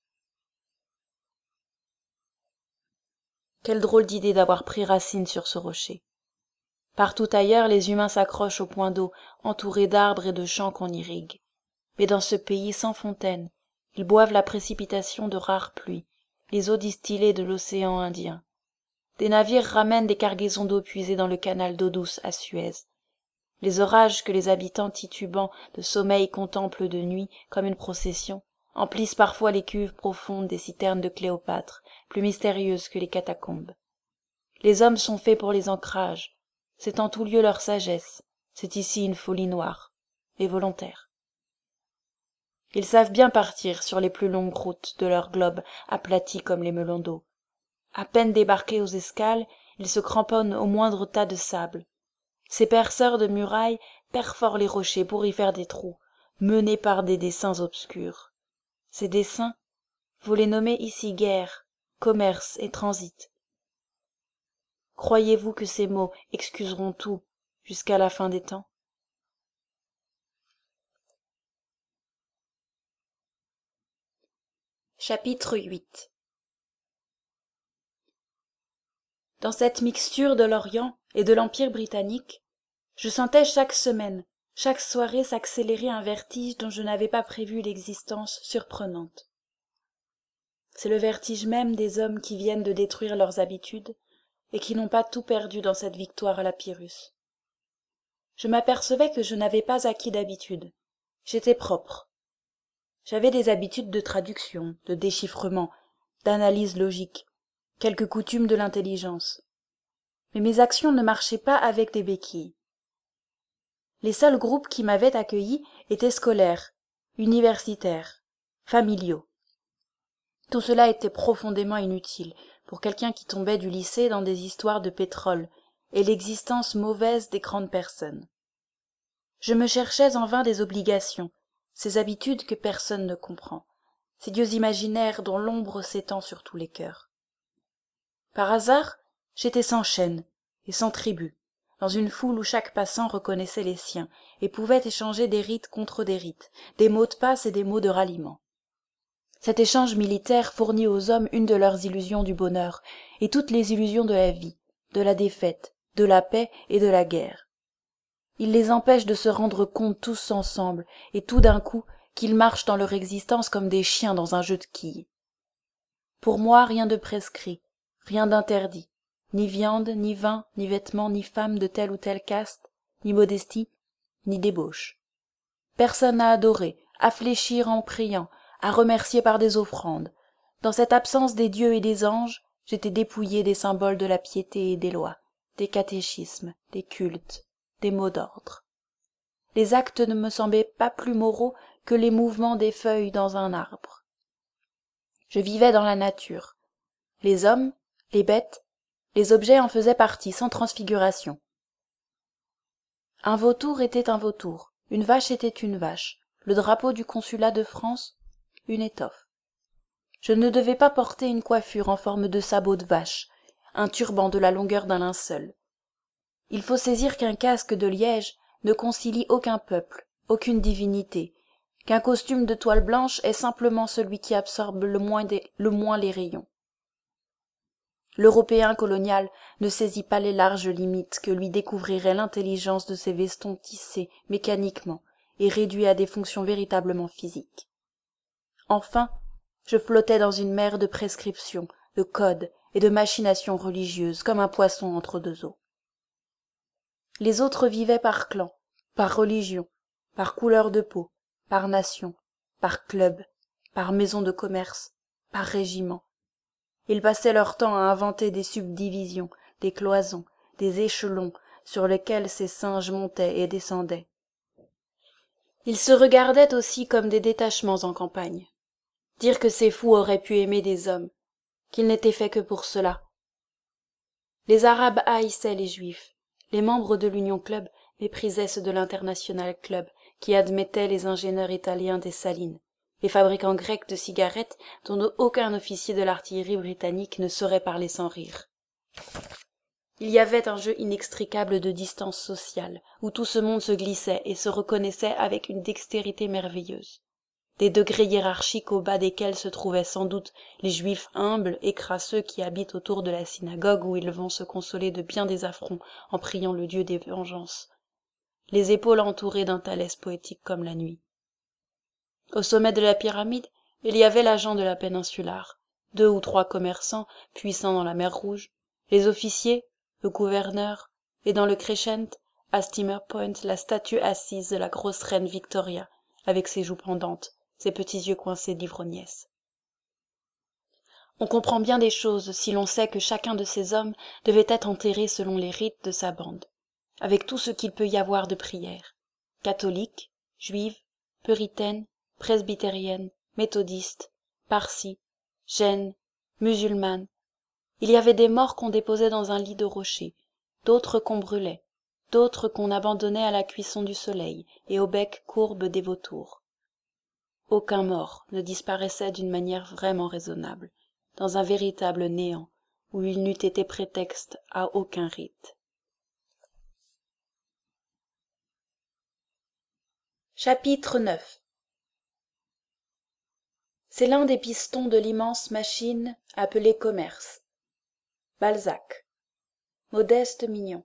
Quelle drôle d'idée d'avoir pris racine sur ce rocher. Partout ailleurs, les humains s'accrochent au point d'eau, entourés d'arbres et de champs qu'on irrigue. Mais dans ce pays sans fontaine, ils boivent la précipitation de rares pluies, les eaux distillées de l'océan Indien. Des navires ramènent des cargaisons d'eau puisées dans le canal d'eau douce à Suez. Les orages que les habitants titubants de sommeil contemplent de nuit comme une procession emplissent parfois les cuves profondes des citernes de Cléopâtre, plus mystérieuses que les catacombes. Les hommes sont faits pour les ancrages, c'est en tout lieu leur sagesse, c'est ici une folie noire, et volontaire. Ils savent bien partir sur les plus longues routes de leur globe aplati comme les melons d'eau. À peine débarqués aux escales, ils se cramponnent au moindre tas de sable. Ces perceurs de murailles perforent les rochers pour y faire des trous, menés par des desseins obscurs. Ces desseins, vous les nommez ici guerre, commerce et transit. Croyez-vous que ces mots excuseront tout jusqu'à la fin des temps? Chapitre 8. Dans cette mixture de l'Orient et de l'Empire britannique, je sentais chaque semaine, chaque soirée s'accélérer un vertige dont je n'avais pas prévu l'existence surprenante. C'est le vertige même des hommes qui viennent de détruire leurs habitudes et qui n'ont pas tout perdu dans cette victoire à la Pyrrhus. Je m'apercevais que je n'avais pas acquis d'habitude. J'étais propre. J'avais des habitudes de traduction, de déchiffrement, d'analyse logique, quelques coutumes de l'intelligence. mais mes actions ne marchaient pas avec des béquilles. Les seuls groupes qui m'avaient accueilli étaient scolaires, universitaires, familiaux. Tout cela était profondément inutile pour quelqu'un qui tombait du lycée dans des histoires de pétrole et l'existence mauvaise des grandes personnes. Je me cherchais en vain des obligations, ces habitudes que personne ne comprend, ces dieux imaginaires dont l'ombre s'étend sur tous les cœurs. Par hasard, j'étais sans chaîne et sans tribu, dans une foule où chaque passant reconnaissait les siens et pouvait échanger des rites contre des rites, des mots de passe et des mots de ralliement. Cet échange militaire fournit aux hommes une de leurs illusions du bonheur et toutes les illusions de la vie, de la défaite, de la paix et de la guerre. Il les empêche de se rendre compte tous ensemble et tout d'un coup qu'ils marchent dans leur existence comme des chiens dans un jeu de quilles. Pour moi, rien de prescrit, rien d'interdit, ni viande, ni vin, ni vêtements, ni femme de telle ou telle caste, ni modestie, ni débauche. Personne à adorer, à fléchir en priant, à remercier par des offrandes. Dans cette absence des dieux et des anges, j'étais dépouillé des symboles de la piété et des lois, des catéchismes, des cultes, des mots d'ordre. Les actes ne me semblaient pas plus moraux que les mouvements des feuilles dans un arbre. Je vivais dans la nature. Les hommes, les bêtes, les objets en faisaient partie, sans transfiguration. Un vautour était un vautour, une vache était une vache, le drapeau du consulat de France, une étoffe. Je ne devais pas porter une coiffure en forme de sabot de vache, un turban de la longueur d'un linceul. Il faut saisir qu'un casque de liège ne concilie aucun peuple, aucune divinité, qu'un costume de toile blanche est simplement celui qui absorbe le moins les rayons. L'Européen colonial ne saisit pas les larges limites que lui découvrirait l'intelligence de ces vestons tissés mécaniquement et réduits à des fonctions véritablement physiques. Enfin, je flottais dans une mer de prescriptions, de codes et de machinations religieuses comme un poisson entre deux eaux. Les autres vivaient par clan, par religion, par couleur de peau, par nation, par club, par maison de commerce, par régiment. Ils passaient leur temps à inventer des subdivisions, des cloisons, des échelons sur lesquels ces singes montaient et descendaient. Ils se regardaient aussi comme des détachements en campagne. Dire que ces fous auraient pu aimer des hommes, qu'ils n'étaient faits que pour cela. Les Arabes haïssaient les Juifs. Les membres de l'Union Club méprisaient ceux de l'International Club, qui admettaient les ingénieurs italiens des Salines, les fabricants grecs de cigarettes dont aucun officier de l'artillerie britannique ne saurait parler sans rire. Il y avait un jeu inextricable de distance sociale, où tout ce monde se glissait et se reconnaissait avec une dextérité merveilleuse. Des degrés hiérarchiques au bas desquels se trouvaient sans doute les juifs humbles et crasseux qui habitent autour de la synagogue où ils vont se consoler de bien des affronts en priant le Dieu des vengeances, les épaules entourées d'un Thalès poétique comme la nuit. Au sommet de la pyramide, il y avait l'agent de la péninsulaire, 2 ou 3 commerçants puissants dans la mer Rouge, les officiers, le gouverneur, et dans le crescent, à Steamer Point, la statue assise de la grosse reine Victoria, avec ses joues pendantes, ses petits yeux coincés d'ivrogniesse. On comprend bien des choses si l'on sait que chacun de ces hommes devait être enterré selon les rites de sa bande, avec tout ce qu'il peut y avoir de prières, catholiques, juives, puritaines, presbytériennes, méthodistes, parsis, jaines, musulmanes. Il y avait des morts qu'on déposait dans un lit de rocher, d'autres qu'on brûlait, d'autres qu'on abandonnait à la cuisson du soleil et au bec courbe des vautours. Aucun mort ne disparaissait d'une manière vraiment raisonnable, dans un véritable néant, où il n'eût été prétexte à aucun rite. Chapitre 9. C'est l'un des pistons de l'immense machine appelée commerce. Balzac. Modeste Mignon.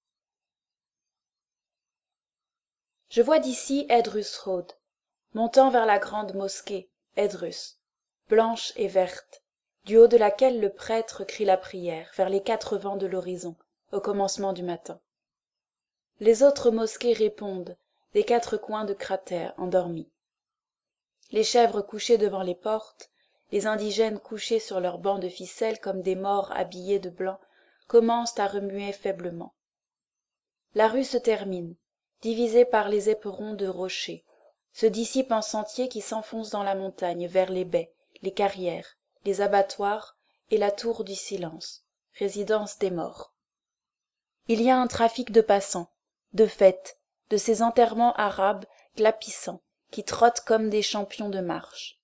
Je vois d'ici Edrus Road, montant vers la grande mosquée, Edrus, blanche et verte, du haut de laquelle le prêtre crie la prière vers les 4 vents de l'horizon, au commencement du matin. Les autres mosquées répondent, des 4 coins de cratères endormis. Les chèvres couchées devant les portes, les indigènes couchés sur leurs bancs de ficelle comme des morts habillés de blanc, commencent à remuer faiblement. La rue se termine, divisée par les éperons de rochers, se dissipe un sentier qui s'enfonce dans la montagne vers les baies, les carrières, les abattoirs et la tour du silence, résidence des morts. Il y a un trafic de passants, de fêtes, de ces enterrements arabes glapissants qui trottent comme des champions de marche.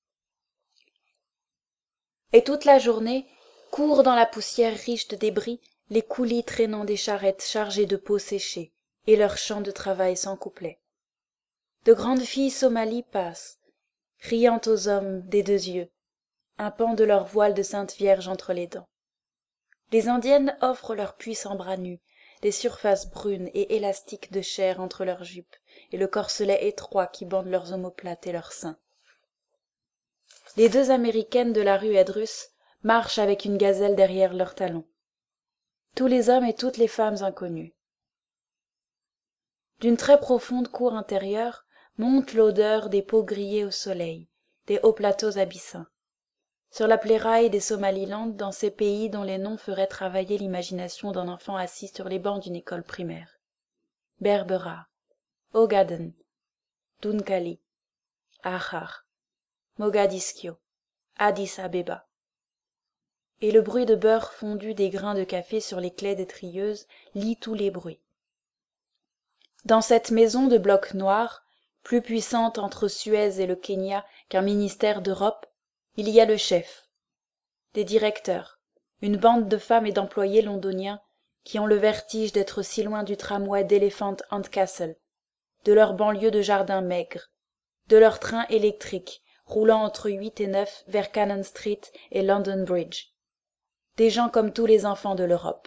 Et toute la journée courent dans la poussière riche de débris les coulis traînant des charrettes chargées de peaux séchées et leurs champs de travail sans couplet. De grandes filles somalies passent, riant aux hommes des deux yeux, un pan de leur voile de Sainte Vierge entre les dents. Les indiennes offrent leurs puissants bras nus, les surfaces brunes et élastiques de chair entre leurs jupes et le corselet étroit qui bande leurs omoplates et leurs seins. Les deux américaines de la rue Edrus marchent avec une gazelle derrière leurs talons. Tous les hommes et toutes les femmes inconnues. D'une très profonde cour intérieure monte l'odeur des peaux grillées au soleil, des hauts plateaux abyssins. Sur la pléraille des Somaliland, dans ces pays dont les noms feraient travailler l'imagination d'un enfant assis sur les bancs d'une école primaire. Berbera, Ogaden, Dunkali, Ahar, Mogadiscio, Addis Abeba. Et le bruit de beurre fondu des grains de café sur les claies des trieuses lie tous les bruits. Dans cette maison de blocs noirs, plus puissante entre Suez et le Kenya qu'un ministère d'Europe, il y a le chef, des directeurs, une bande de femmes et d'employés londoniens qui ont le vertige d'être si loin du tramway d'Elephant and Castle, de leur banlieue de jardins maigres, de leur train électrique roulant entre 8 et 9 vers Cannon Street et London Bridge. Des gens comme tous les enfants de l'Europe.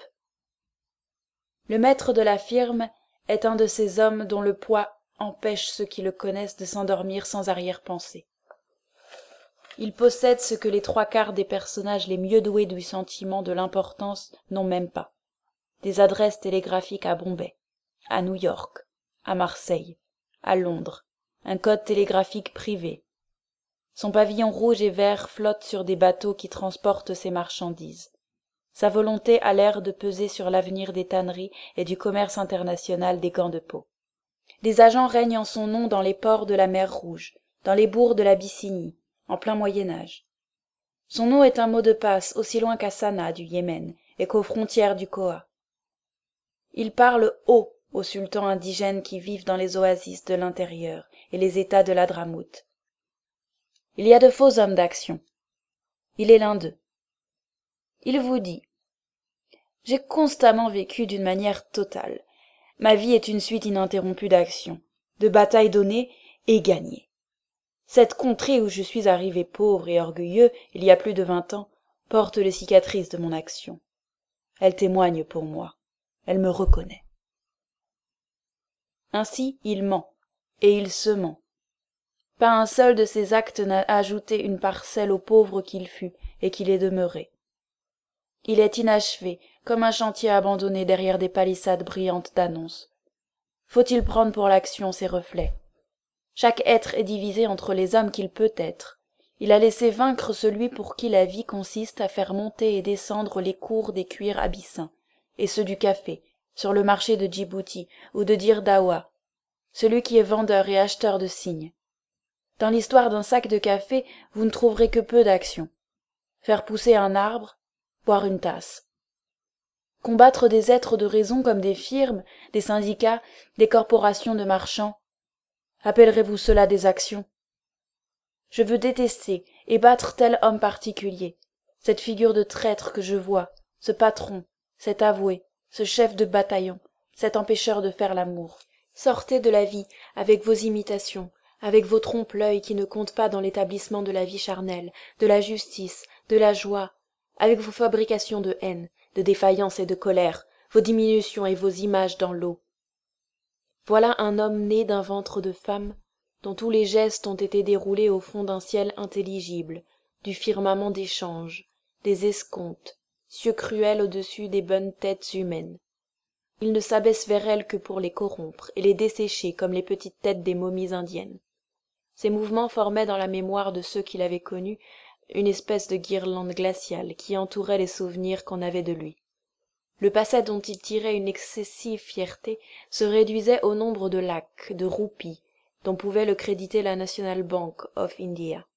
Le maître de la firme est un de ces hommes dont le poids empêche ceux qui le connaissent de s'endormir sans arrière-pensée. Il possède ce que les trois quarts des personnages les mieux doués du sentiment de l'importance n'ont même pas. Des adresses télégraphiques à Bombay, à New York, à Marseille, à Londres, un code télégraphique privé. Son pavillon rouge et vert flotte sur des bateaux qui transportent ses marchandises. Sa volonté a l'air de peser sur l'avenir des tanneries et du commerce international des gants de peau. Les agents règnent en son nom dans les ports de la mer Rouge, dans les bourgs de l'Abyssinie, en plein Moyen-Âge. Son nom est un mot de passe aussi loin qu'à Sanaa du Yémen et qu'aux frontières du Koha. Il parle haut aux sultans indigènes qui vivent dans les oasis de l'intérieur et les États de l'Hadramout. Il y a de faux hommes d'action. Il est l'un d'eux. Il vous dit « J'ai constamment vécu d'une manière totale. Ma vie est une suite ininterrompue d'actions, de batailles données et gagnées. Cette contrée où je suis arrivé pauvre et orgueilleux, il y a plus de 20 ans, porte les cicatrices de mon action. Elle témoigne pour moi. Elle me reconnaît. » Ainsi, il ment, et il se ment. Pas un seul de ses actes n'a ajouté une parcelle au pauvre qu'il fut et qu'il est demeuré. Il est inachevé, comme un chantier abandonné derrière des palissades brillantes d'annonces. Faut-il prendre pour l'action ses reflets? Chaque être est divisé entre les hommes qu'il peut être. Il a laissé vaincre celui pour qui la vie consiste à faire monter et descendre les cours des cuirs abyssins, et ceux du café, sur le marché de Djibouti ou de Dire Dawa, celui qui est vendeur et acheteur de cygnes. Dans l'histoire d'un sac de café, vous ne trouverez que peu d'action. Faire pousser un arbre, boire une tasse. Combattre des êtres de raison comme des firmes, des syndicats, des corporations de marchands. Appellerez-vous cela des actions? Je veux détester et battre tel homme particulier, cette figure de traître que je vois, ce patron, cet avoué, ce chef de bataillon, cet empêcheur de faire l'amour. Sortez de la vie avec vos imitations, avec vos trompe-l'œil qui ne comptent pas dans l'établissement de la vie charnelle, de la justice, de la joie, avec vos fabrications de haine, de défaillance et de colère, vos diminutions et vos images dans l'eau. Voilà un homme né d'un ventre de femme, dont tous les gestes ont été déroulés au fond d'un ciel intelligible, du firmament d'échange, des escomptes, cieux cruels au-dessus des bonnes têtes humaines. Il ne s'abaisse vers elles que pour les corrompre et les dessécher comme les petites têtes des momies indiennes. Ces mouvements formaient dans la mémoire de ceux qui l'avaient connu une espèce de guirlande glaciale qui entourait les souvenirs qu'on avait de lui. Le passé dont il tirait une excessive fierté se réduisait au nombre de lakhs, de roupies, dont pouvait le créditer la National Bank of India.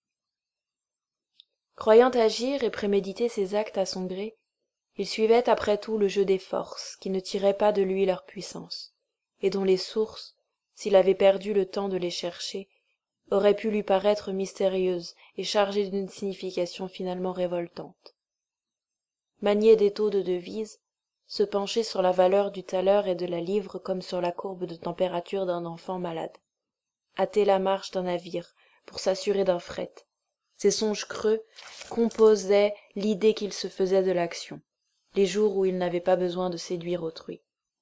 Croyant agir et préméditer ses actes à son gré, il suivait après tout le jeu des forces qui ne tiraient pas de lui leur puissance, et dont les sources, s'il avait perdu le temps de les chercher, auraient pu lui paraître mystérieuses et chargées d'une signification finalement révoltante. Manier des taux de devises, se pencher sur la valeur du thaler et de la livre comme sur la courbe de température d'un enfant malade, hâter la marche d'un navire pour s'assurer d'un fret, ces songes creux composaient l'idée qu'il se faisait de l'action, les jours où il n'avait pas besoin de séduire autrui.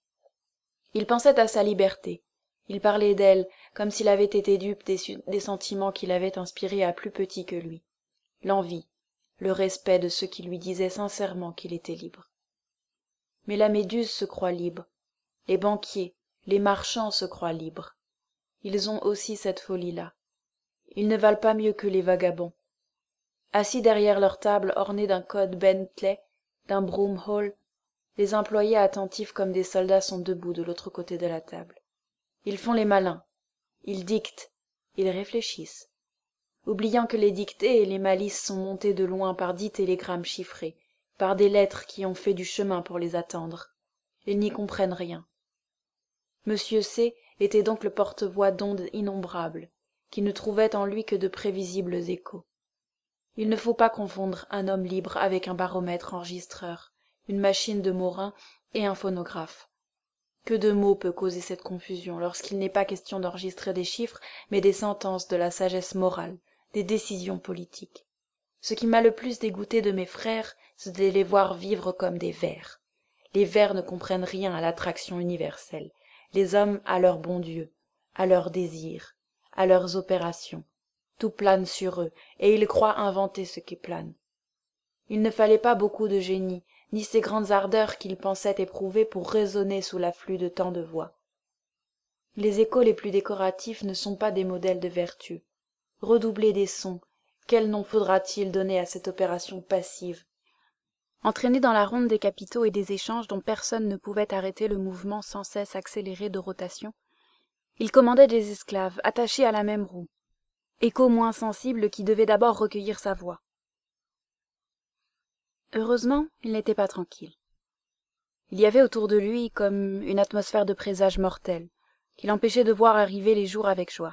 Il pensait à sa liberté, il parlait d'elle comme s'il avait été dupe des sentiments qui l'avaient inspiré à plus petit que lui, l'envie, le respect de ceux qui lui disaient sincèrement qu'il était libre. Mais la méduse se croit libre, les banquiers, les marchands se croient libres. Ils ont aussi cette folie-là. Ils ne valent pas mieux que les vagabonds. Assis derrière leur table ornée d'un code Bentley, d'un Broom Hall, les employés attentifs comme des soldats sont debout de l'autre côté de la table. Ils font les malins, ils dictent, ils réfléchissent, oubliant que les dictées et les malices sont montées de loin par 10 télégrammes chiffrés, par des lettres qui ont fait du chemin pour les attendre. Ils n'y comprennent rien. Monsieur C. était donc le porte-voix d'ondes innombrables, qui ne trouvaient en lui que de prévisibles échos. Il ne faut pas confondre un homme libre avec un baromètre enregistreur, une machine de morin et un phonographe. Que de mots peut causer cette confusion lorsqu'il n'est pas question d'enregistrer des chiffres, mais des sentences de la sagesse morale, des décisions politiques. Ce qui m'a le plus dégoûté de mes frères, c'est de les voir vivre comme des vers. Les vers ne comprennent rien à l'attraction universelle, les hommes à leur bon Dieu, à leurs désirs, à leurs opérations. Tout plane sur eux, et ils croient inventer ce qui plane. Il ne fallait pas beaucoup de génie, ni ces grandes ardeurs qu'ils pensaient éprouver pour raisonner sous l'afflux de tant de voix. Les échos les plus décoratifs ne sont pas des modèles de vertu. Redoubler des sons, quel nom faudra-t-il donner à cette opération passive? Entraîné dans la ronde des capitaux et des échanges dont personne ne pouvait arrêter le mouvement sans cesse accéléré de rotation, il commandait des esclaves attachés à la même roue, échos moins sensibles qui devaient d'abord recueillir sa voix. Heureusement, il n'était pas tranquille. Il y avait autour de lui comme une atmosphère de présage mortel, qui l'empêchait de voir arriver les jours avec joie.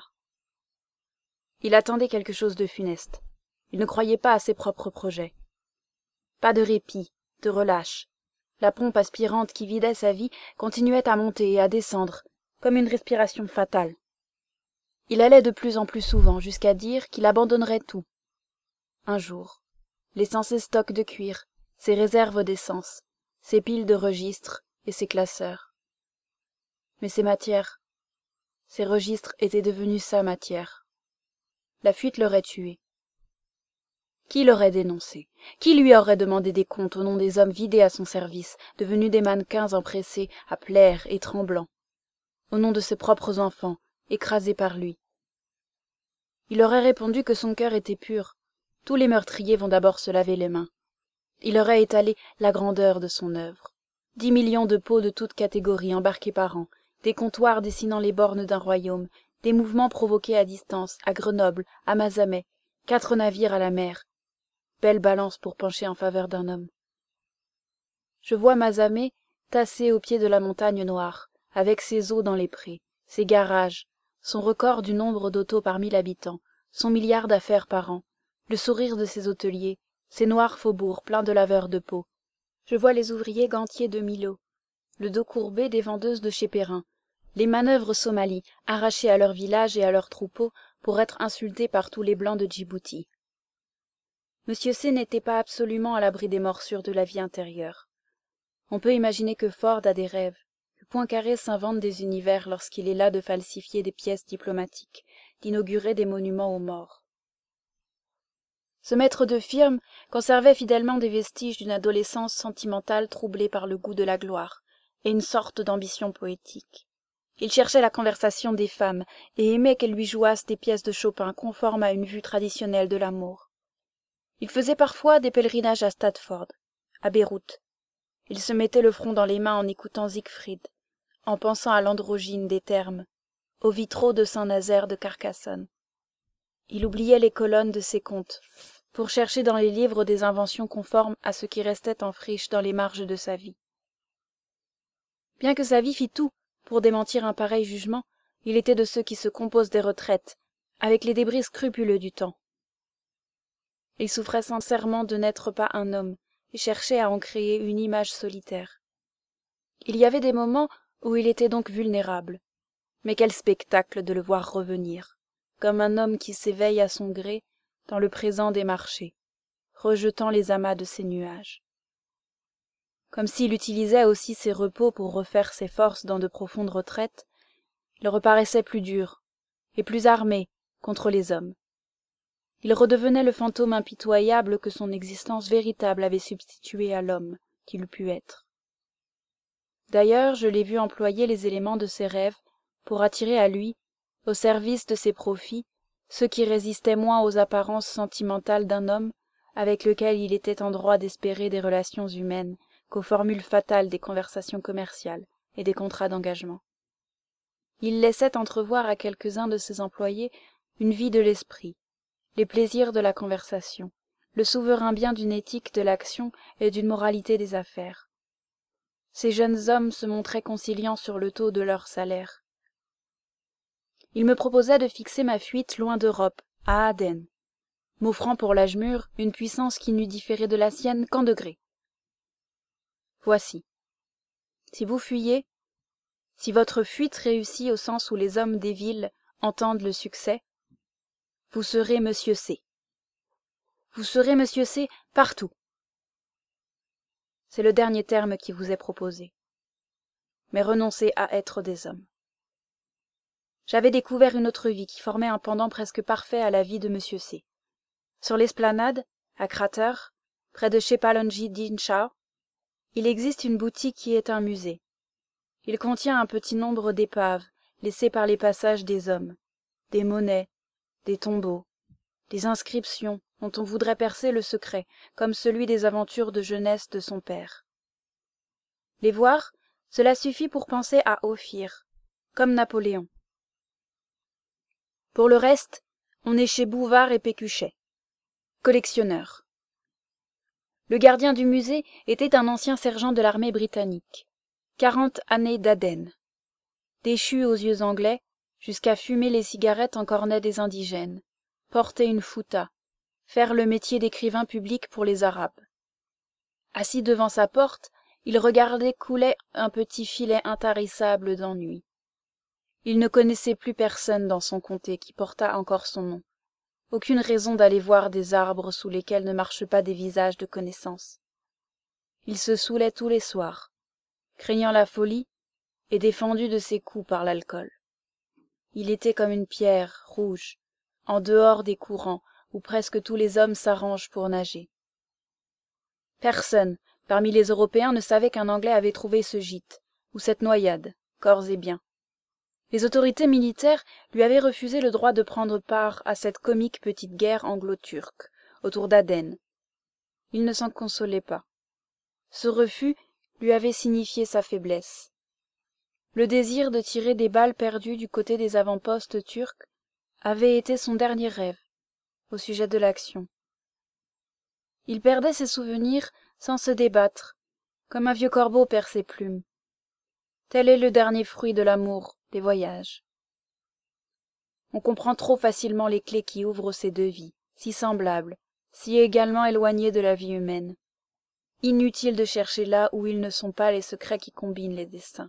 Il attendait quelque chose de funeste. Il ne croyait pas à ses propres projets. Pas de répit, de relâche. La pompe aspirante qui vidait sa vie continuait à monter et à descendre, comme une respiration fatale. Il allait de plus en plus souvent jusqu'à dire qu'il abandonnerait tout. Un jour, laissant ses stocks de cuir, ses réserves d'essence, ses piles de registres et ses classeurs. Mais ces matières, ces registres étaient devenus sa matière. La fuite l'aurait tué. Qui l'aurait dénoncé? Qui lui aurait demandé des comptes au nom des hommes vidés à son service, devenus des mannequins empressés à plaire et tremblants, au nom de ses propres enfants, écrasés par lui? Il aurait répondu que son cœur était pur. Tous les meurtriers vont d'abord se laver les mains. Il aurait étalé la grandeur de son œuvre. 10 millions de peaux de toutes catégories embarquées par an, des comptoirs dessinant les bornes d'un royaume, des mouvements provoqués à distance, à Grenoble, à Mazamet, 4 navires à la mer. Belle balance pour pencher en faveur d'un homme. Je vois Mazamet tassé au pied de la montagne noire, avec ses eaux dans les prés, ses garages, son record du nombre d'autos par 1000 habitants, son milliard d'affaires par an, le sourire de ses hôteliers, ses noirs faubourgs pleins de laveurs de peau. Je vois les ouvriers gantiers de Milo, le dos courbé des vendeuses de chez Perrin, les manœuvres somalis, arrachés à leur village et à leurs troupeaux pour être insultés par tous les blancs de Djibouti. Monsieur C. n'était pas absolument à l'abri des morsures de la vie intérieure. On peut imaginer que Ford a des rêves, que Poincaré s'invente des univers lorsqu'il est là de falsifier des pièces diplomatiques, d'inaugurer des monuments aux morts. Ce maître de firme conservait fidèlement des vestiges d'une adolescence sentimentale troublée par le goût de la gloire et une sorte d'ambition poétique. Il cherchait la conversation des femmes et aimait qu'elles lui jouassent des pièces de Chopin conformes à une vue traditionnelle de l'amour. Il faisait parfois des pèlerinages à Stratford, à Beyrouth. Il se mettait le front dans les mains en écoutant Siegfried, en pensant à l'androgyne des Thermes, aux vitraux de Saint-Nazaire de Carcassonne. Il oubliait les colonnes de ses contes, pour chercher dans les livres des inventions conformes à ce qui restait en friche dans les marges de sa vie. Bien que sa vie fît tout pour démentir un pareil jugement, il était de ceux qui se composent des retraites, avec les débris scrupuleux du temps. Il souffrait sincèrement de n'être pas un homme, et cherchait à en créer une image solitaire. Il y avait des moments où il était donc vulnérable, mais quel spectacle de le voir revenir, comme un homme qui s'éveille à son gré dans le présent des marchés, rejetant les amas de ses nuages. Comme s'il utilisait aussi ses repos pour refaire ses forces dans de profondes retraites, il reparaissait plus dur et plus armé contre les hommes. Il redevenait le fantôme impitoyable que son existence véritable avait substitué à l'homme qu'il eût pu être. D'ailleurs, je l'ai vu employer les éléments de ses rêves pour attirer à lui, au service de ses profits, ceux qui résistaient moins aux apparences sentimentales d'un homme avec lequel il était en droit d'espérer des relations humaines qu'aux formules fatales des conversations commerciales et des contrats d'engagement. Il laissait entrevoir à quelques-uns de ses employés une vie de l'esprit, les plaisirs de la conversation, le souverain bien d'une éthique de l'action et d'une moralité des affaires. Ces jeunes hommes se montraient conciliants sur le taux de leur salaire. Il me proposait de fixer ma fuite loin d'Europe, à Aden, m'offrant pour l'âge mûr une puissance qui n'eût différé de la sienne qu'en degrés. Voici. Si vous fuyez, si votre fuite réussit au sens où les hommes des villes entendent le succès, vous serez Monsieur C. Vous serez Monsieur C partout. C'est le dernier terme qui vous est proposé. Mais renoncez à être des hommes. J'avais découvert une autre vie qui formait un pendant presque parfait à la vie de Monsieur C. Sur l'esplanade, à Crater, près de Shepalonji Dinshao, il existe une boutique qui est un musée. Il contient un petit nombre d'épaves laissées par les passages des hommes, des monnaies, des tombeaux, des inscriptions dont on voudrait percer le secret, comme celui des aventures de jeunesse de son père. Les voir, cela suffit pour penser à Ophir, comme Napoléon. Pour le reste, on est chez Bouvard et Pécuchet, collectionneurs. Le gardien du musée était un ancien sergent de l'armée britannique, 40 années d'Aden, déchu aux yeux anglais, jusqu'à fumer les cigarettes en cornet des indigènes, porter une fouta, faire le métier d'écrivain public pour les Arabes. Assis devant sa porte, il regardait couler un petit filet intarissable d'ennui. Il ne connaissait plus personne dans son comté qui portât encore son nom. Aucune raison d'aller voir des arbres sous lesquels ne marchent pas des visages de connaissance. Il se saoulait tous les soirs, craignant la folie et défendu de ses coups par l'alcool. Il était comme une pierre rouge, en dehors des courants où presque tous les hommes s'arrangent pour nager. Personne, parmi les Européens, ne savait qu'un Anglais avait trouvé ce gîte, ou cette noyade, corps et biens. Les autorités militaires lui avaient refusé le droit de prendre part à cette comique petite guerre anglo-turque, autour d'Aden. Il ne s'en consolait pas. Ce refus lui avait signifié sa faiblesse. Le désir de tirer des balles perdues du côté des avant-postes turcs avait été son dernier rêve, au sujet de l'action. Il perdait ses souvenirs sans se débattre, comme un vieux corbeau perd ses plumes. Tel est le dernier fruit de l'amour, des voyages. On comprend trop facilement les clés qui ouvrent ces deux vies, si semblables, si également éloignées de la vie humaine. Inutile de chercher là où ils ne sont pas les secrets qui combinent les destins.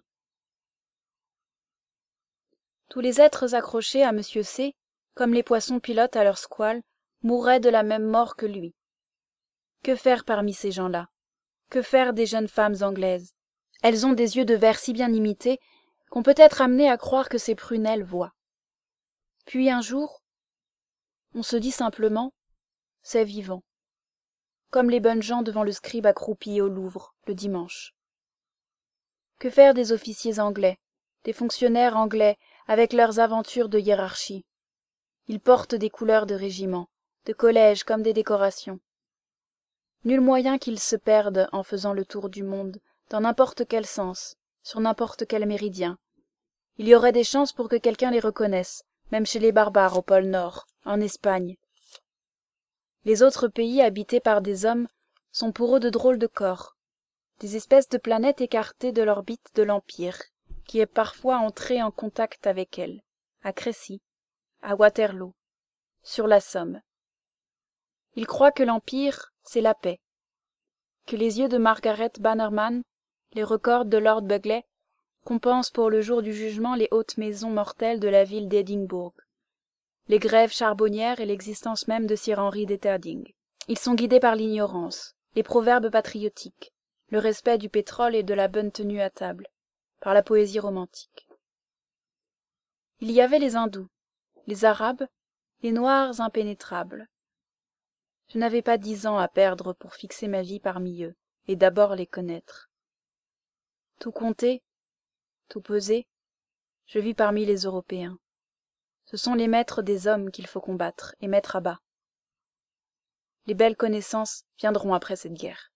Tous les êtres accrochés à Monsieur C, comme les poissons pilotes à leur squale, mourraient de la même mort que lui. Que faire parmi ces gens-là? Que faire des jeunes femmes anglaises? Elles ont des yeux de verre si bien imités qu'on peut être amené à croire que ces prunelles voient. Puis un jour, on se dit simplement « c'est vivant », comme les bonnes gens devant le scribe accroupi au Louvre, le dimanche. Que faire des officiers anglais, des fonctionnaires anglais avec leurs aventures de hiérarchie? Ils portent des couleurs de régiment, de collège comme des décorations. Nul moyen qu'ils se perdent en faisant le tour du monde dans n'importe quel sens, sur n'importe quel méridien. Il y aurait des chances pour que quelqu'un les reconnaisse, même chez les barbares au pôle Nord, en Espagne. Les autres pays habités par des hommes sont pour eux de drôles de corps, des espèces de planètes écartées de l'orbite de l'Empire, qui est parfois entré en contact avec elles, à Crécy, à Waterloo, sur la Somme. Ils croient que l'Empire, c'est la paix, que les yeux de Margaret Bannerman, les records de Lord Bugley, compensent pour le jour du jugement les hautes maisons mortelles de la ville d'Édimbourg, les grèves charbonnières et l'existence même de Sir Henry d'Eterding. Ils sont guidés par l'ignorance, les proverbes patriotiques, le respect du pétrole et de la bonne tenue à table, par la poésie romantique. Il y avait les hindous, les arabes, les noirs impénétrables. Je n'avais pas 10 ans à perdre pour fixer ma vie parmi eux, et d'abord les connaître. Tout compter, tout peser, je vis parmi les Européens. Ce sont les maîtres des hommes qu'il faut combattre et mettre à bas. Les belles connaissances viendront après cette guerre.